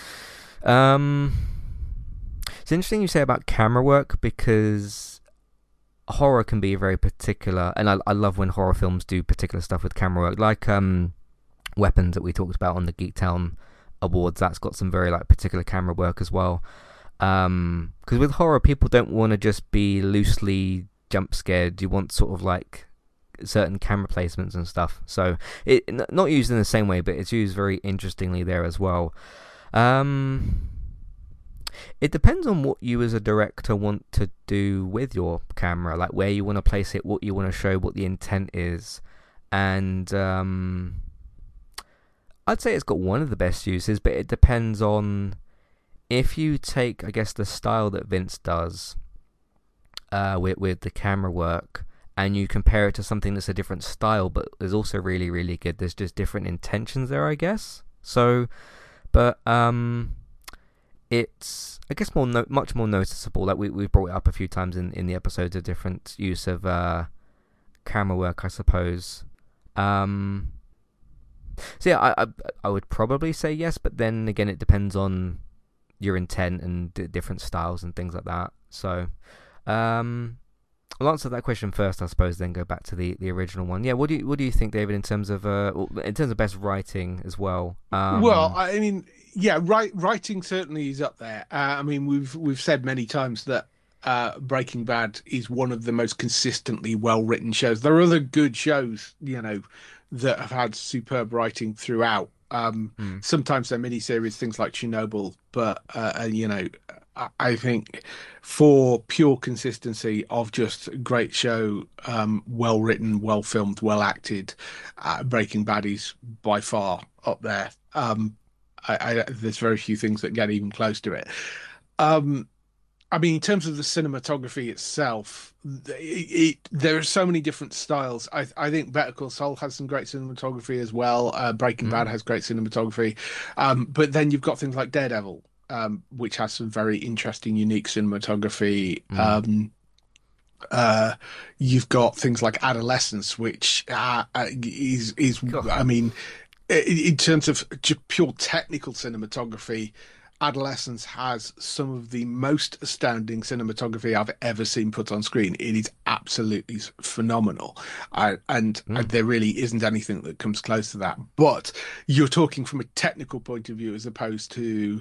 Um, it's interesting you say about camera work, because horror can be very particular, and I, I love when horror films do particular stuff with camera work, like um, Weapons that we talked about on the Geektown Awards. That's got some very like particular camera work as well. Um, because with horror, people don't want to just be loosely jump scared. You want sort of like certain camera placements and stuff. So it not used in the same way, but it's used very interestingly there as well. Um. It depends on what you as a director want to do with your camera, like where you want to place it, what you want to show, what the intent is. And um, I'd say it's got one of the best uses, but it depends on if you take, I guess, the style that Vince does uh, with, with the camera work, and you compare it to something that's a different style, but is also really, really good. There's just different intentions there, I guess. So, but... um. It's, I guess, more no- much more noticeable. Like we we brought it up a few times in, in the episodes, a different use of uh, camera work, I suppose. Um, so yeah, I, I I would probably say yes, but then again, it depends on your intent and d- different styles and things like that. So, um, I'll answer that question first, I suppose. Then go back to the, the original one. Yeah, what do you what do you think, David, in terms of uh in terms of best writing as well? Um, well, I mean. Yeah, right. Writing certainly is up there. Uh, I mean, we've we've said many times that uh, Breaking Bad is one of the most consistently well-written shows. There are other good shows, you know, that have had superb writing throughout. Um, mm. Sometimes they're miniseries, things like Chernobyl, but uh, you know, I, I think for pure consistency of just a great show, um, well-written, well-filmed, well-acted, uh, Breaking Bad is by far up there. Um, I, I, there's very few things that get even close to it. Um, I mean, in terms of the cinematography itself, it, it, there are so many different styles. I, I think Better Call Saul has some great cinematography as well. Uh, Breaking mm. Bad has great cinematography. Um, but then you've got things like Daredevil, um, which has some very interesting, unique cinematography. Mm. Um, uh, you've got things like Adolescence, which uh, is, is God. I mean... In terms of pure technical cinematography, Adolescence has some of the most astounding cinematography I've ever seen put on screen. It is absolutely phenomenal. I, and mm. there really isn't anything that comes close to that. But you're talking from a technical point of view as opposed to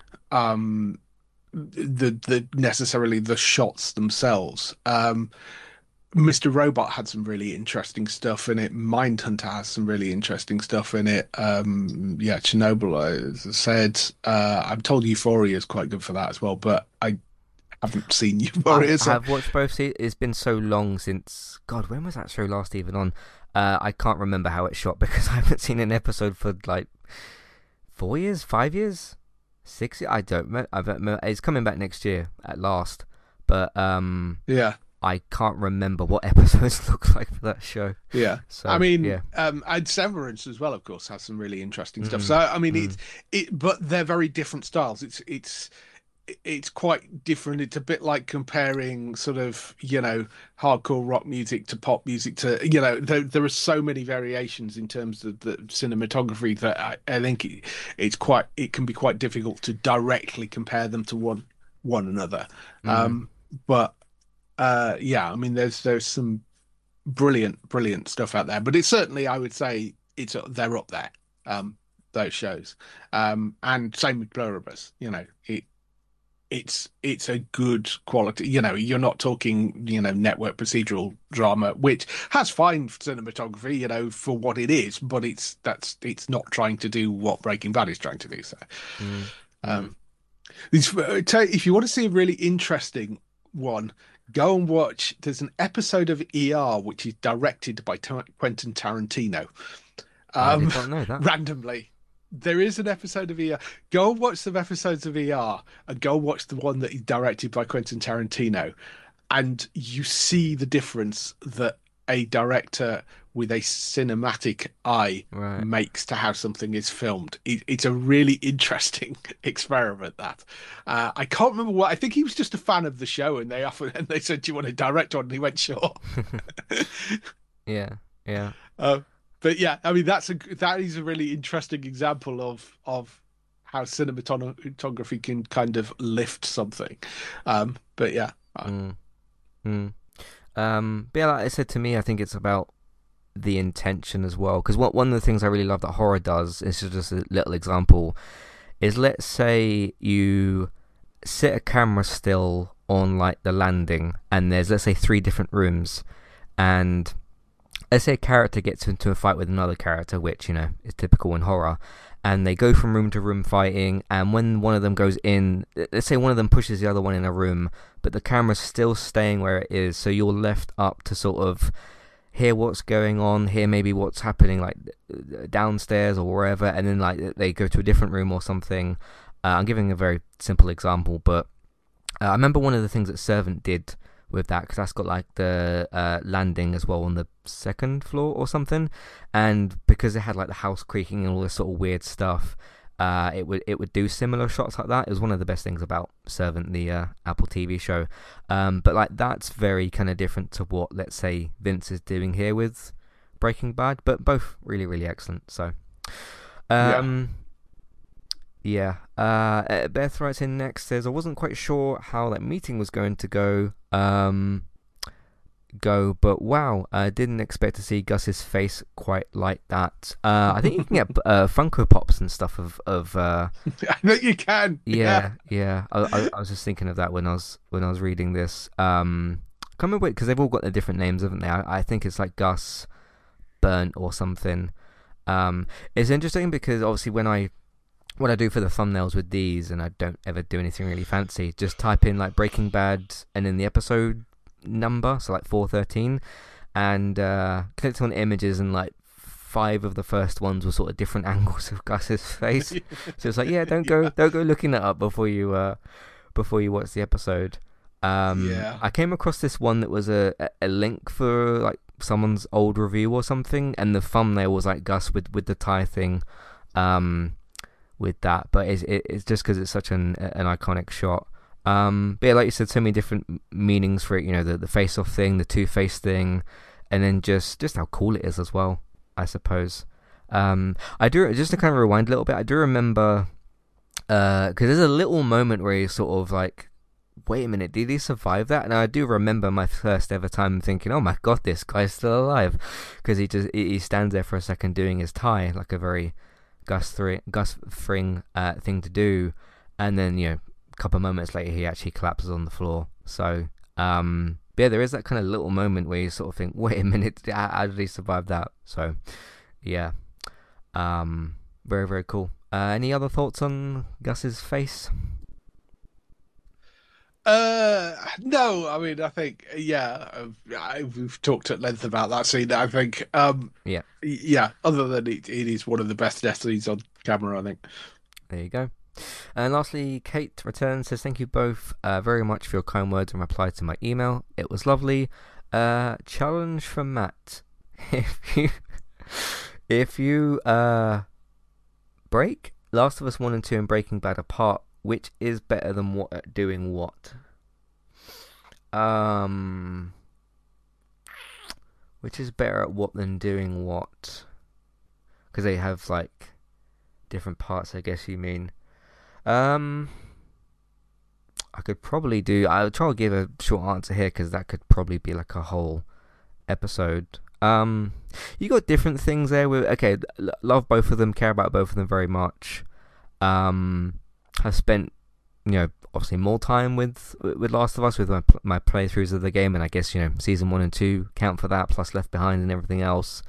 um, the, the necessarily the shots themselves. Um, Mister Robot had some really interesting stuff in it. Mindhunter has some really interesting stuff in it. Um, yeah, Chernobyl, as I said. Uh, I'm told Euphoria is quite good for that as well, but I haven't seen Euphoria. I so. have watched both. It's been so long since... God, when was that show last even on? Uh, I can't remember how it shot because I haven't seen an episode for like four years, five years, six years? I don't know. I've, it's coming back next year at last. But... um, yeah. I can't remember what episodes look like for that show. Yeah, So I mean, yeah, um, and Severance as well, of course, has some really interesting stuff. Mm, So I mean, mm. it's it, but they're very different styles. It's it's it's quite different. It's a bit like comparing sort of, you know, hardcore rock music to pop music to, you know, there, there are so many variations in terms of the cinematography that I, I think it, it's quite, it can be quite difficult to directly compare them to one, one another. Mm. Um, but, uh, yeah, I mean, there's, there's some brilliant, brilliant stuff out there, but it's certainly, I would say it's, they're up there, um, those shows. Um, and same with Pluribus, you know, it, it's it's a good quality. You know, you're not talking, you know, network procedural drama, which has fine cinematography, you know, for what it is, but it's that's it's not trying to do what Breaking Bad is trying to do. So, Mm. um, it's, if you want to see a really interesting one, go and watch. There's an episode of E R which is directed by T- Quentin Tarantino. I Um, did not know that. randomly. There is an episode of E R. Go and watch some episodes of E R and go and watch the one that is directed by Quentin Tarantino. And you see the difference that a director with a cinematic eye Right. makes to how something is filmed. It, it's a really interesting experiment, that. Uh, I can't remember what, I think he was just a fan of the show and they offered, and they said, do you want to direct one? And he went, sure. Yeah, yeah. Uh, But yeah, I mean that's a that is a really interesting example of of how cinematography can kind of lift something. Um, but yeah, Mm. Mm. Um, but yeah, like I said, to me, I think it's about the intention as well. Because what one of the things I really love that horror does, is just a little example, is let's say you sit a camera still on like the landing, and there's, let's say, three different rooms, and let's say a character gets into a fight with another character, which, you know, is typical in horror, and they go from room to room fighting, and when one of them goes in, let's say one of them pushes the other one in a room, but the camera's still staying where it is, so you're left up to sort of hear what's going on, hear maybe what's happening like downstairs or wherever, and then like they go to a different room or something. Uh, I'm giving a very simple example, but uh, I remember one of the things that Servant did with that, because that's got like the uh, landing as well on the second floor or something, and because it had like the house creaking and all this sort of weird stuff, uh, it would it would do similar shots like that. It was one of the best things about Servant, the uh, Apple T V show. Um, but like that's very kind of different to what, let's say, Vince is doing here with Breaking Bad, but both really really excellent. So, um, yeah. yeah. Uh, Beth writes in next, says, I wasn't quite sure how that meeting was going to go. Um, go, but wow, I didn't expect to see Gus's face quite like that. Uh, I think you can get uh, Funko Pops and stuff of of. Uh, I know you can. yeah, yeah. I, I, I was just thinking of that when I was when I was reading this. Um, I can't remember because they've all got their different names, haven't they? I, I think it's like Gus Burnt or something. Um, it's interesting because obviously when I what I do for the thumbnails with these, and I don't ever do anything really fancy, just type in like Breaking Bad and then the episode number, so like four thirteen, and uh, clicked on images, and like five of the first ones were sort of different angles of Gus's face. So it's like, yeah, don't go, don't go looking that up before you, uh, before you watch the episode. Um, Yeah. I came across this one that was a a link for like someone's old review or something, and the thumbnail was like Gus with with the tie thing. Um, with that, but it's it's just because it's such an an iconic shot. Um, but yeah, like you said, so many different meanings for it. You know, the the face off thing, the two face thing, and then just just how cool it is as well, I suppose. Um, I do, just to kind of rewind a little bit, I do remember because uh, there's a little moment where he's sort of like, wait a minute, did he survive that? And I do remember my first ever time thinking, oh my god, this guy's still alive, because he just he stands there for a second doing his tie, like a very Gus Fring, Gus Fring uh, thing to do, and then, you know, a couple of moments later he actually collapses on the floor. So um yeah, there is that kind of little moment where you sort of think, wait a minute, how, how did he survive that? So yeah, um very very cool. Uh, any other thoughts on Gus's face? Uh, no, I mean, I think, yeah, I, we've talked at length about that scene. I think, um, Yeah. yeah, other than it, it is one of the best death scenes on camera, I think. There you go. And lastly, Kate returns, says thank you both uh, very much for your kind words and reply to my email. It was lovely. Uh, challenge from Matt. If you if you uh break Last of Us one and two and Breaking Bad apart, which is better than what at doing what? Um, which is better at what than doing what? Because they have like different parts, I guess you mean. Um, I could probably do. I'll try to give a short answer here because that could probably be like a whole episode. Um, you got different things there. With okay, love both of them, care about both of them very much. Um, I've spent, you know, obviously more time with with Last of Us with my my playthroughs of the game, and I guess you know season one and two count for that, plus Left Behind and everything else.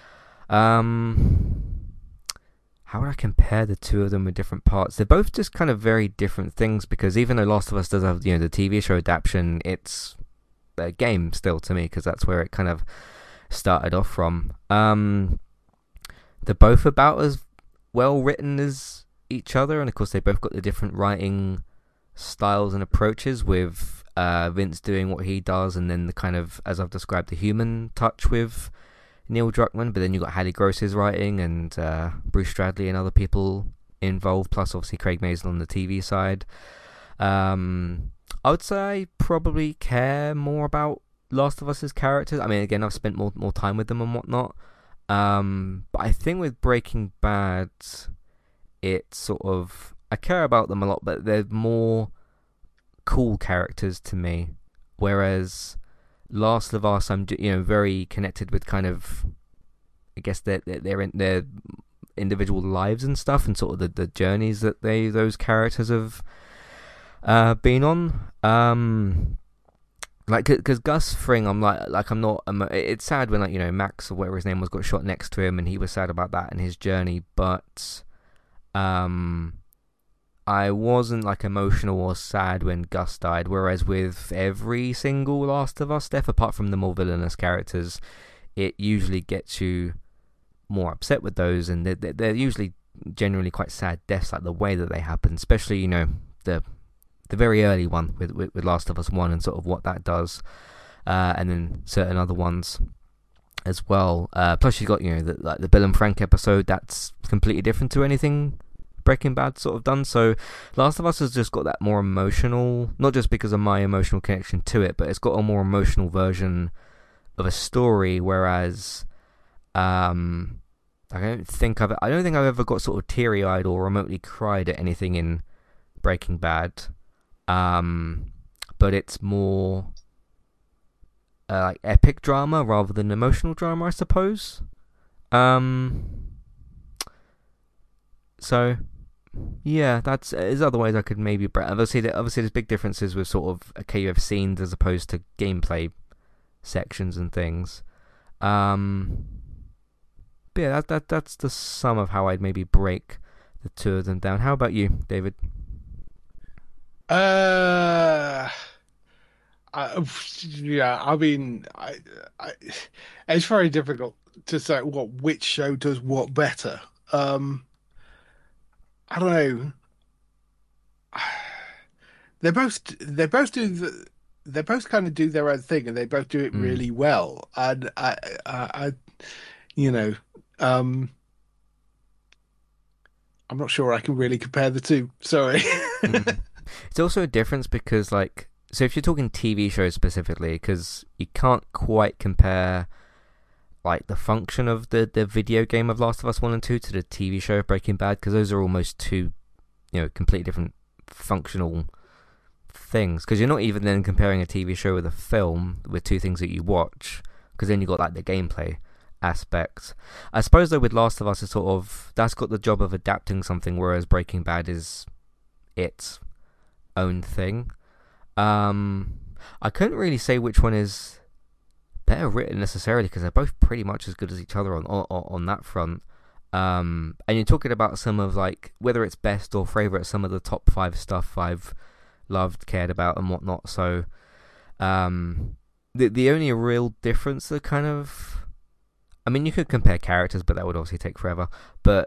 Um. How would I compare the two of them with different parts? They're both just kind of very different things because even though Last of Us does have, you know, the T V show adaptation, it's a game still to me because that's where it kind of started off from. Um, they're both about as well written as each other, and of course they both got the different writing styles and approaches with uh, Vince doing what he does, and then the kind of, as I've described, the human touch with Neil Druckmann, but then you got Hallie Gross's writing and uh, Bruce Stradley and other people involved, plus obviously Craig Mazin on the T V side. Um, I would say I probably care more about Last of Us's characters. I mean, again, I've spent more more time with them and whatnot. Um, but I think with Breaking Bad, it's sort of, I care about them a lot, but they're more cool characters to me. Whereas Last of Us, I'm you know very connected with kind of, I guess their their their individual lives and stuff, and sort of the, the journeys that they those characters have uh, been on. Um, like because Gus Fring, I'm like like I'm not. I'm, it's sad when like you know Max or whatever his name was got shot next to him, and he was sad about that and his journey, but um. I wasn't like emotional or sad when Gus died, whereas with every single Last of Us death, apart from the more villainous characters, it usually gets you more upset with those, and they're, they're usually generally quite sad deaths, like the way that they happen, especially, you know, the the very early one with, with, with Last of Us one and sort of what that does, uh, and then certain other ones as well. Uh, plus you got, you know, the, like the Bill and Frank episode, that's completely different to anything Breaking Bad sort of done. So Last of Us has just got that more emotional, not just because of my emotional connection to it, but it's got a more emotional version of a story, whereas um I don't think I've I don't think I've ever got sort of teary-eyed or remotely cried at anything in Breaking Bad. Um but it's more uh, like epic drama rather than emotional drama, I suppose. Um so yeah, that's there's other ways I could maybe. Obviously, obviously, there's big differences with sort of okay, you have scenes as opposed to gameplay sections and things. Um, but yeah, that that that's the sum of how I'd maybe break the two of them down. How about you, David? Uh, I, yeah, I mean, I, I, it's very difficult to say what which show does what better. Um. I don't know. They both they both do the, they both kind of do their own thing, and they both do it Mm. really well. And I, I, I you know, um, I'm not sure I can really compare the two. Sorry. Mm. It's also a difference because, like, so if you're talking T V shows specifically, because you can't quite compare like the function of the, the video game of Last of Us one and two to the T V show of Breaking Bad, because those are almost two, you know, completely different functional things. Because you're not even then comparing a T V show with a film with two things that you watch, because then you got like the gameplay aspect. I suppose though with Last of Us, it's sort of that's got the job of adapting something, whereas Breaking Bad is its own thing. Um, I couldn't really say which one is better written necessarily, because they're both pretty much as good as each other on on, on that front. Um, and you're talking about some of like whether it's best or favorite, some of the top five stuff I've loved, cared about, and whatnot. So, um, the the only real difference that kind of, I mean, you could compare characters, but that would obviously take forever. But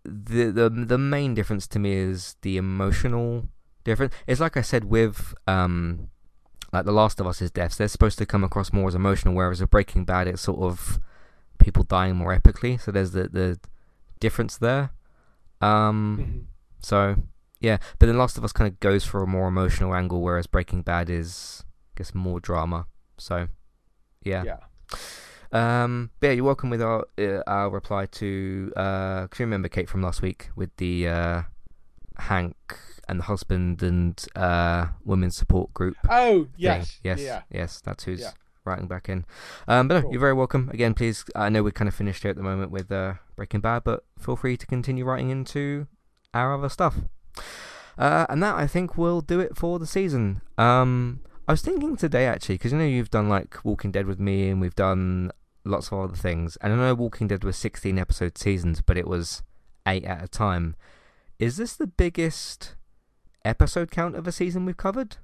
the the the main difference to me is the emotional difference. It's like I said with um like The Last of Us's deaths, they're supposed to come across more as emotional, whereas with Breaking Bad, it's sort of people dying more epically. So there's the the difference there. Um, Mm-hmm. so yeah, but then Last of Us kind of goes for a more emotional angle, whereas Breaking Bad is, I guess, more drama. So yeah. Yeah. Um, but yeah, you're welcome with our uh, our reply to. Uh, can you remember Kate from last week with the uh, Hank and the husband and uh, women's support group? Oh thing? yes, yes, yeah, yes. That's who's yeah. writing back in. Um, but no, Cool. you're very welcome. Again, please. I know we're kind of finished here at the moment with uh, Breaking Bad, but feel free to continue writing into our other stuff. Uh, and that I think will do it for the season. Um, I was thinking today actually, because you know you've done like Walking Dead with me, and we've done lots of other things. And I know Walking Dead was sixteen episode seasons, but it was eight at a time. Is this the biggest episode count of a season we've covered?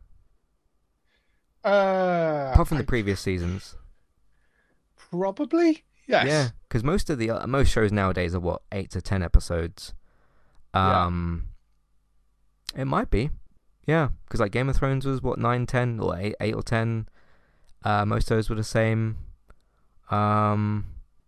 Uh, Apart from the I- previous seasons. Probably yes. Yeah, because most of the uh, most shows nowadays are what, eight to ten episodes. Um, it might be, yeah, because like Game of Thrones was what, nine, ten, or eight, eight or ten. Uh, most of those were the same. Um,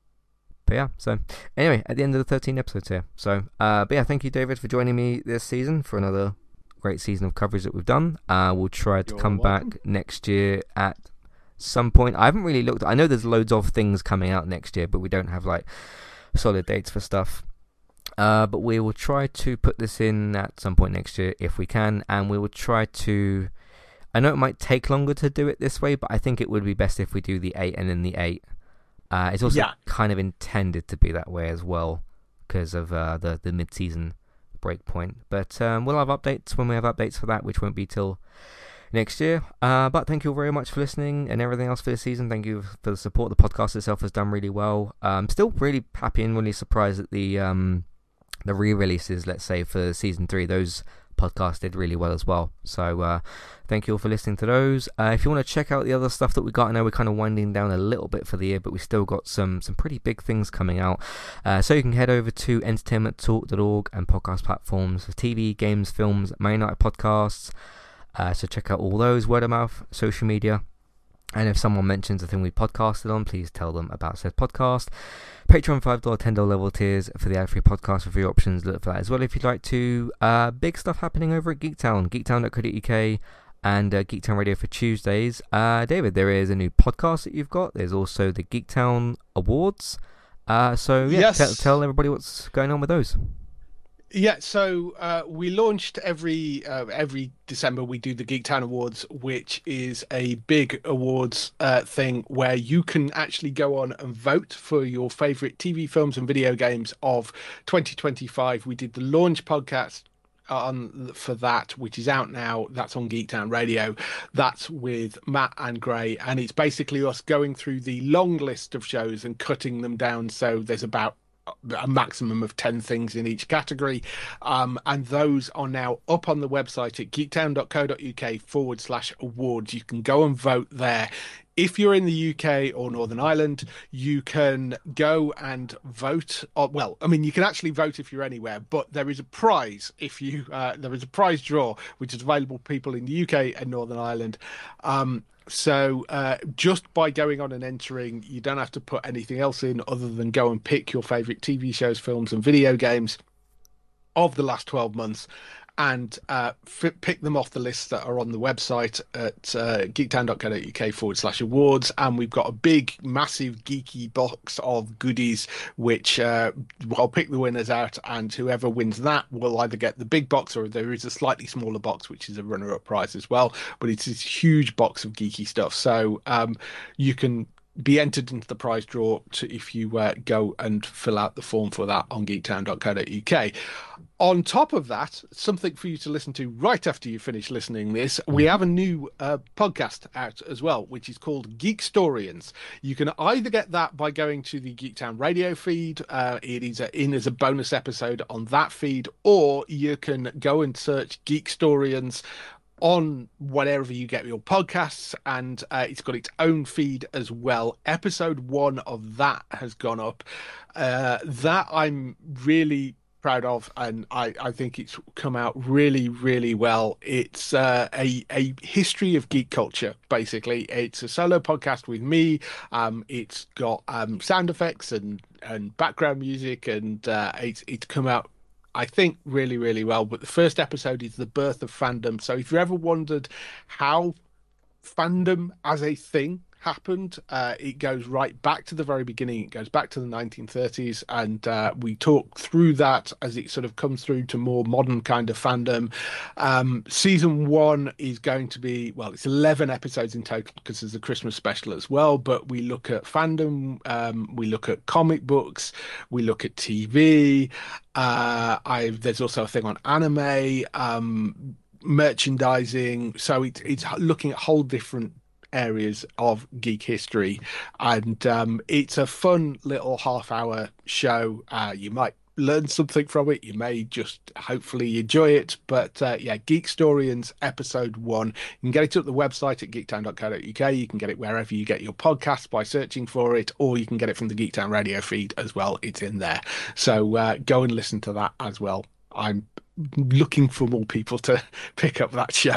but yeah, so anyway, at the end of the thirteen episodes here. So, uh, but yeah, thank you, David, for joining me this season for another great season of coverage that we've done. Uh, we'll try to You're come welcome. back next year at some point. I haven't really looked. I know there's loads of things coming out next year, but we don't have like solid dates for stuff. Uh, but we will try to put this in at some point next year if we can, and we will try to. I know it might take longer to do it this way, but I think it would be best if we do the eight and then the eight. Uh, it's also Yeah. kind of intended to be that way as well because of uh, the the mid-season break point. But um, we'll have updates when we have updates for that, which won't be till next year. Uh, but thank you very much for listening and everything else for this season. Thank you for the support. The podcast itself has done really well. I'm still really happy and really surprised at the um, the re-releases, let's say, for season three. Those podcasts did really well as well. So uh, thank you all for listening to those. Uh, if you want to check out the other stuff that we got, I know we're kind of winding down a little bit for the year, but we still got some some pretty big things coming out. Uh, so you can head over to entertainment talk dot org and podcast platforms for T V, games, films, Man United podcasts. Uh, so check out all those, word of mouth, social media. And if someone mentions the thing we podcasted on, please tell them about said podcast. Patreon five dollars, ten dollars level tiers for the ad-free podcast review options. Look for that as well if you'd like to. Uh, big stuff happening over at Geektown, geektown dot co dot uk and uh, Geektown Radio for Tuesdays. Uh, David, there is a new podcast that you've got. There's also the Geektown Awards. Uh, so yeah, Yes. tell, tell everybody what's going on with those. Yeah, so uh, we launched every uh, every December we do the Geektown Awards, which is a big awards uh, thing where you can actually go on and vote for your favorite T V, films, and video games of twenty twenty-five. We did the launch podcast on for that, which is out now. That's on Geektown Radio. That's with Matt and Gray, and it's basically us going through the long list of shows and cutting them down. So there's about a maximum of ten things in each category, um, and those are now up on the website at geektown dot co dot uk forward slash awards. You can go and vote there. If you're in the U K or Northern Ireland, you can go and vote. Or, well, I mean, you can actually vote if you're anywhere, but there is a prize if you uh, there is a prize draw which is available to people in the U K and Northern Ireland. Um, So uh, just by going on and entering, you don't have to put anything else in other than go and pick your favourite T V shows, films and video games of the last twelve months and uh, f- pick them off the lists that are on the website at uh, geektown dot co dot uk forward slash awards. And we've got a big, massive, geeky box of goodies, which uh, I'll pick the winners out, and whoever wins that will either get the big box, or there is a slightly smaller box, which is a runner-up prize as well. But it's this huge box of geeky stuff. So um, you can be entered into the prize draw to, if you uh, go and fill out the form for that on geektown dot co dot uk. On top of that, something for you to listen to right after you finish listening this, we have a new uh, podcast out as well, which is called Geek Storians. You can either get that by going to the Geektown Radio feed. Uh, it is in as a bonus episode on that feed, or you can go and search Geek Storians on whatever you get your podcasts, and uh, it's got its own feed as well. Episode one of that has gone up. Uh, that I'm really proud of, and I, I think it's come out really, really well. It's uh, a a history of geek culture, basically. It's a solo podcast with me. Um, it's got um, sound effects and, and background music, and uh, it's it's come out, I think, really, really well. But the first episode is the birth of fandom. So if you ever wondered how fandom as a thing happened, uh, it goes right back to the very beginning. It goes back to the nineteen thirties, and uh, we talk through that as it sort of comes through to more modern kind of fandom. Um, season one is going to be, well, it's eleven episodes in total because there's a Christmas special as well, but we look at fandom, um, we look at comic books, we look at T V. Uh, I've, there's also a thing on anime, um, merchandising. So it, it's looking at whole different areas of geek history, and um, it's a fun little half hour show. Uh, you might learn something from it, you may just hopefully enjoy it, but uh, yeah, Geekstorians episode one. You can get it up the website at geektown dot co dot uk. You can get it wherever you get your podcasts by searching for it, or you can get it from the Geektown radio feed as well. It's in there, so uh, go and listen to that as well. I'm looking for more people to pick up that show.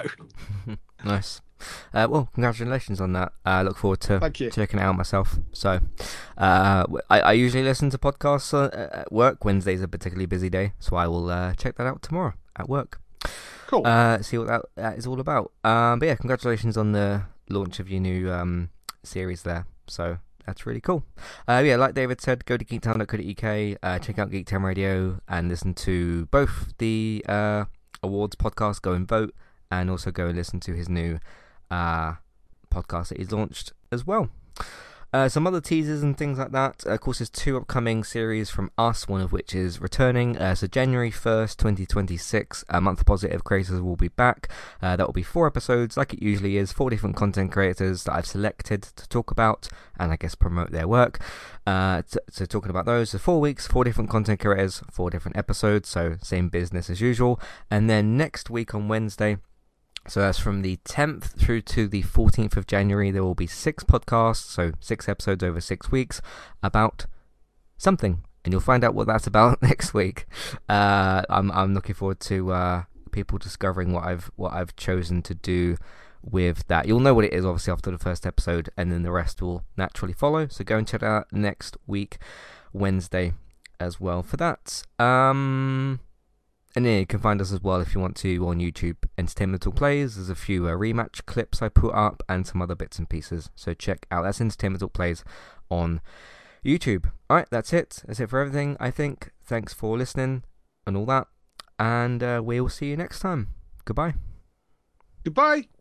Nice. Uh, well, congratulations on that. I uh, look forward to checking it out myself. So, uh, I, I usually listen to podcasts uh, at work. Wednesday's a particularly busy day, so I will uh, check that out tomorrow at work. Cool. Uh, see what that, that is all about. Um, but yeah, congratulations on the launch of your new um, series there. So that's really cool. Uh, yeah, like David said, go to geektown dot co dot uk, uh, check out Geektown Radio, and listen to both the uh, awards podcast, Go and Vote, and also go and listen to his new uh podcast that he's launched as well. Uh, some other teasers and things like that. Uh, of course, there's two upcoming series from us, one of which is returning. Uh, so January first, twenty twenty-six, uh, Month of Positive Creators will be back. Uh, that will be four episodes, like it usually is, four different content creators that I've selected to talk about and I guess promote their work. Uh, so, so talking about those, so four weeks, four different content creators, four different episodes, so same business as usual. And then next week on Wednesday, so that's from the tenth through to the fourteenth of January, there will be six podcasts, so six episodes over six weeks, about something. And you'll find out what that's about next week. Uh, I'm I'm looking forward to uh, people discovering what I've what I've chosen to do with that. You'll know what it is, obviously, after the first episode, and then the rest will naturally follow. So go and check it out next week, Wednesday, as well for that. Um... And yeah, you can find us as well if you want to on YouTube, Entertainmental Plays. There's a few uh, rematch clips I put up and some other bits and pieces. So check out, that's Entertainmental Plays on YouTube. Alright, that's it. That's it for everything, I think. Thanks for listening and all that. And uh, we will see you next time. Goodbye. Goodbye.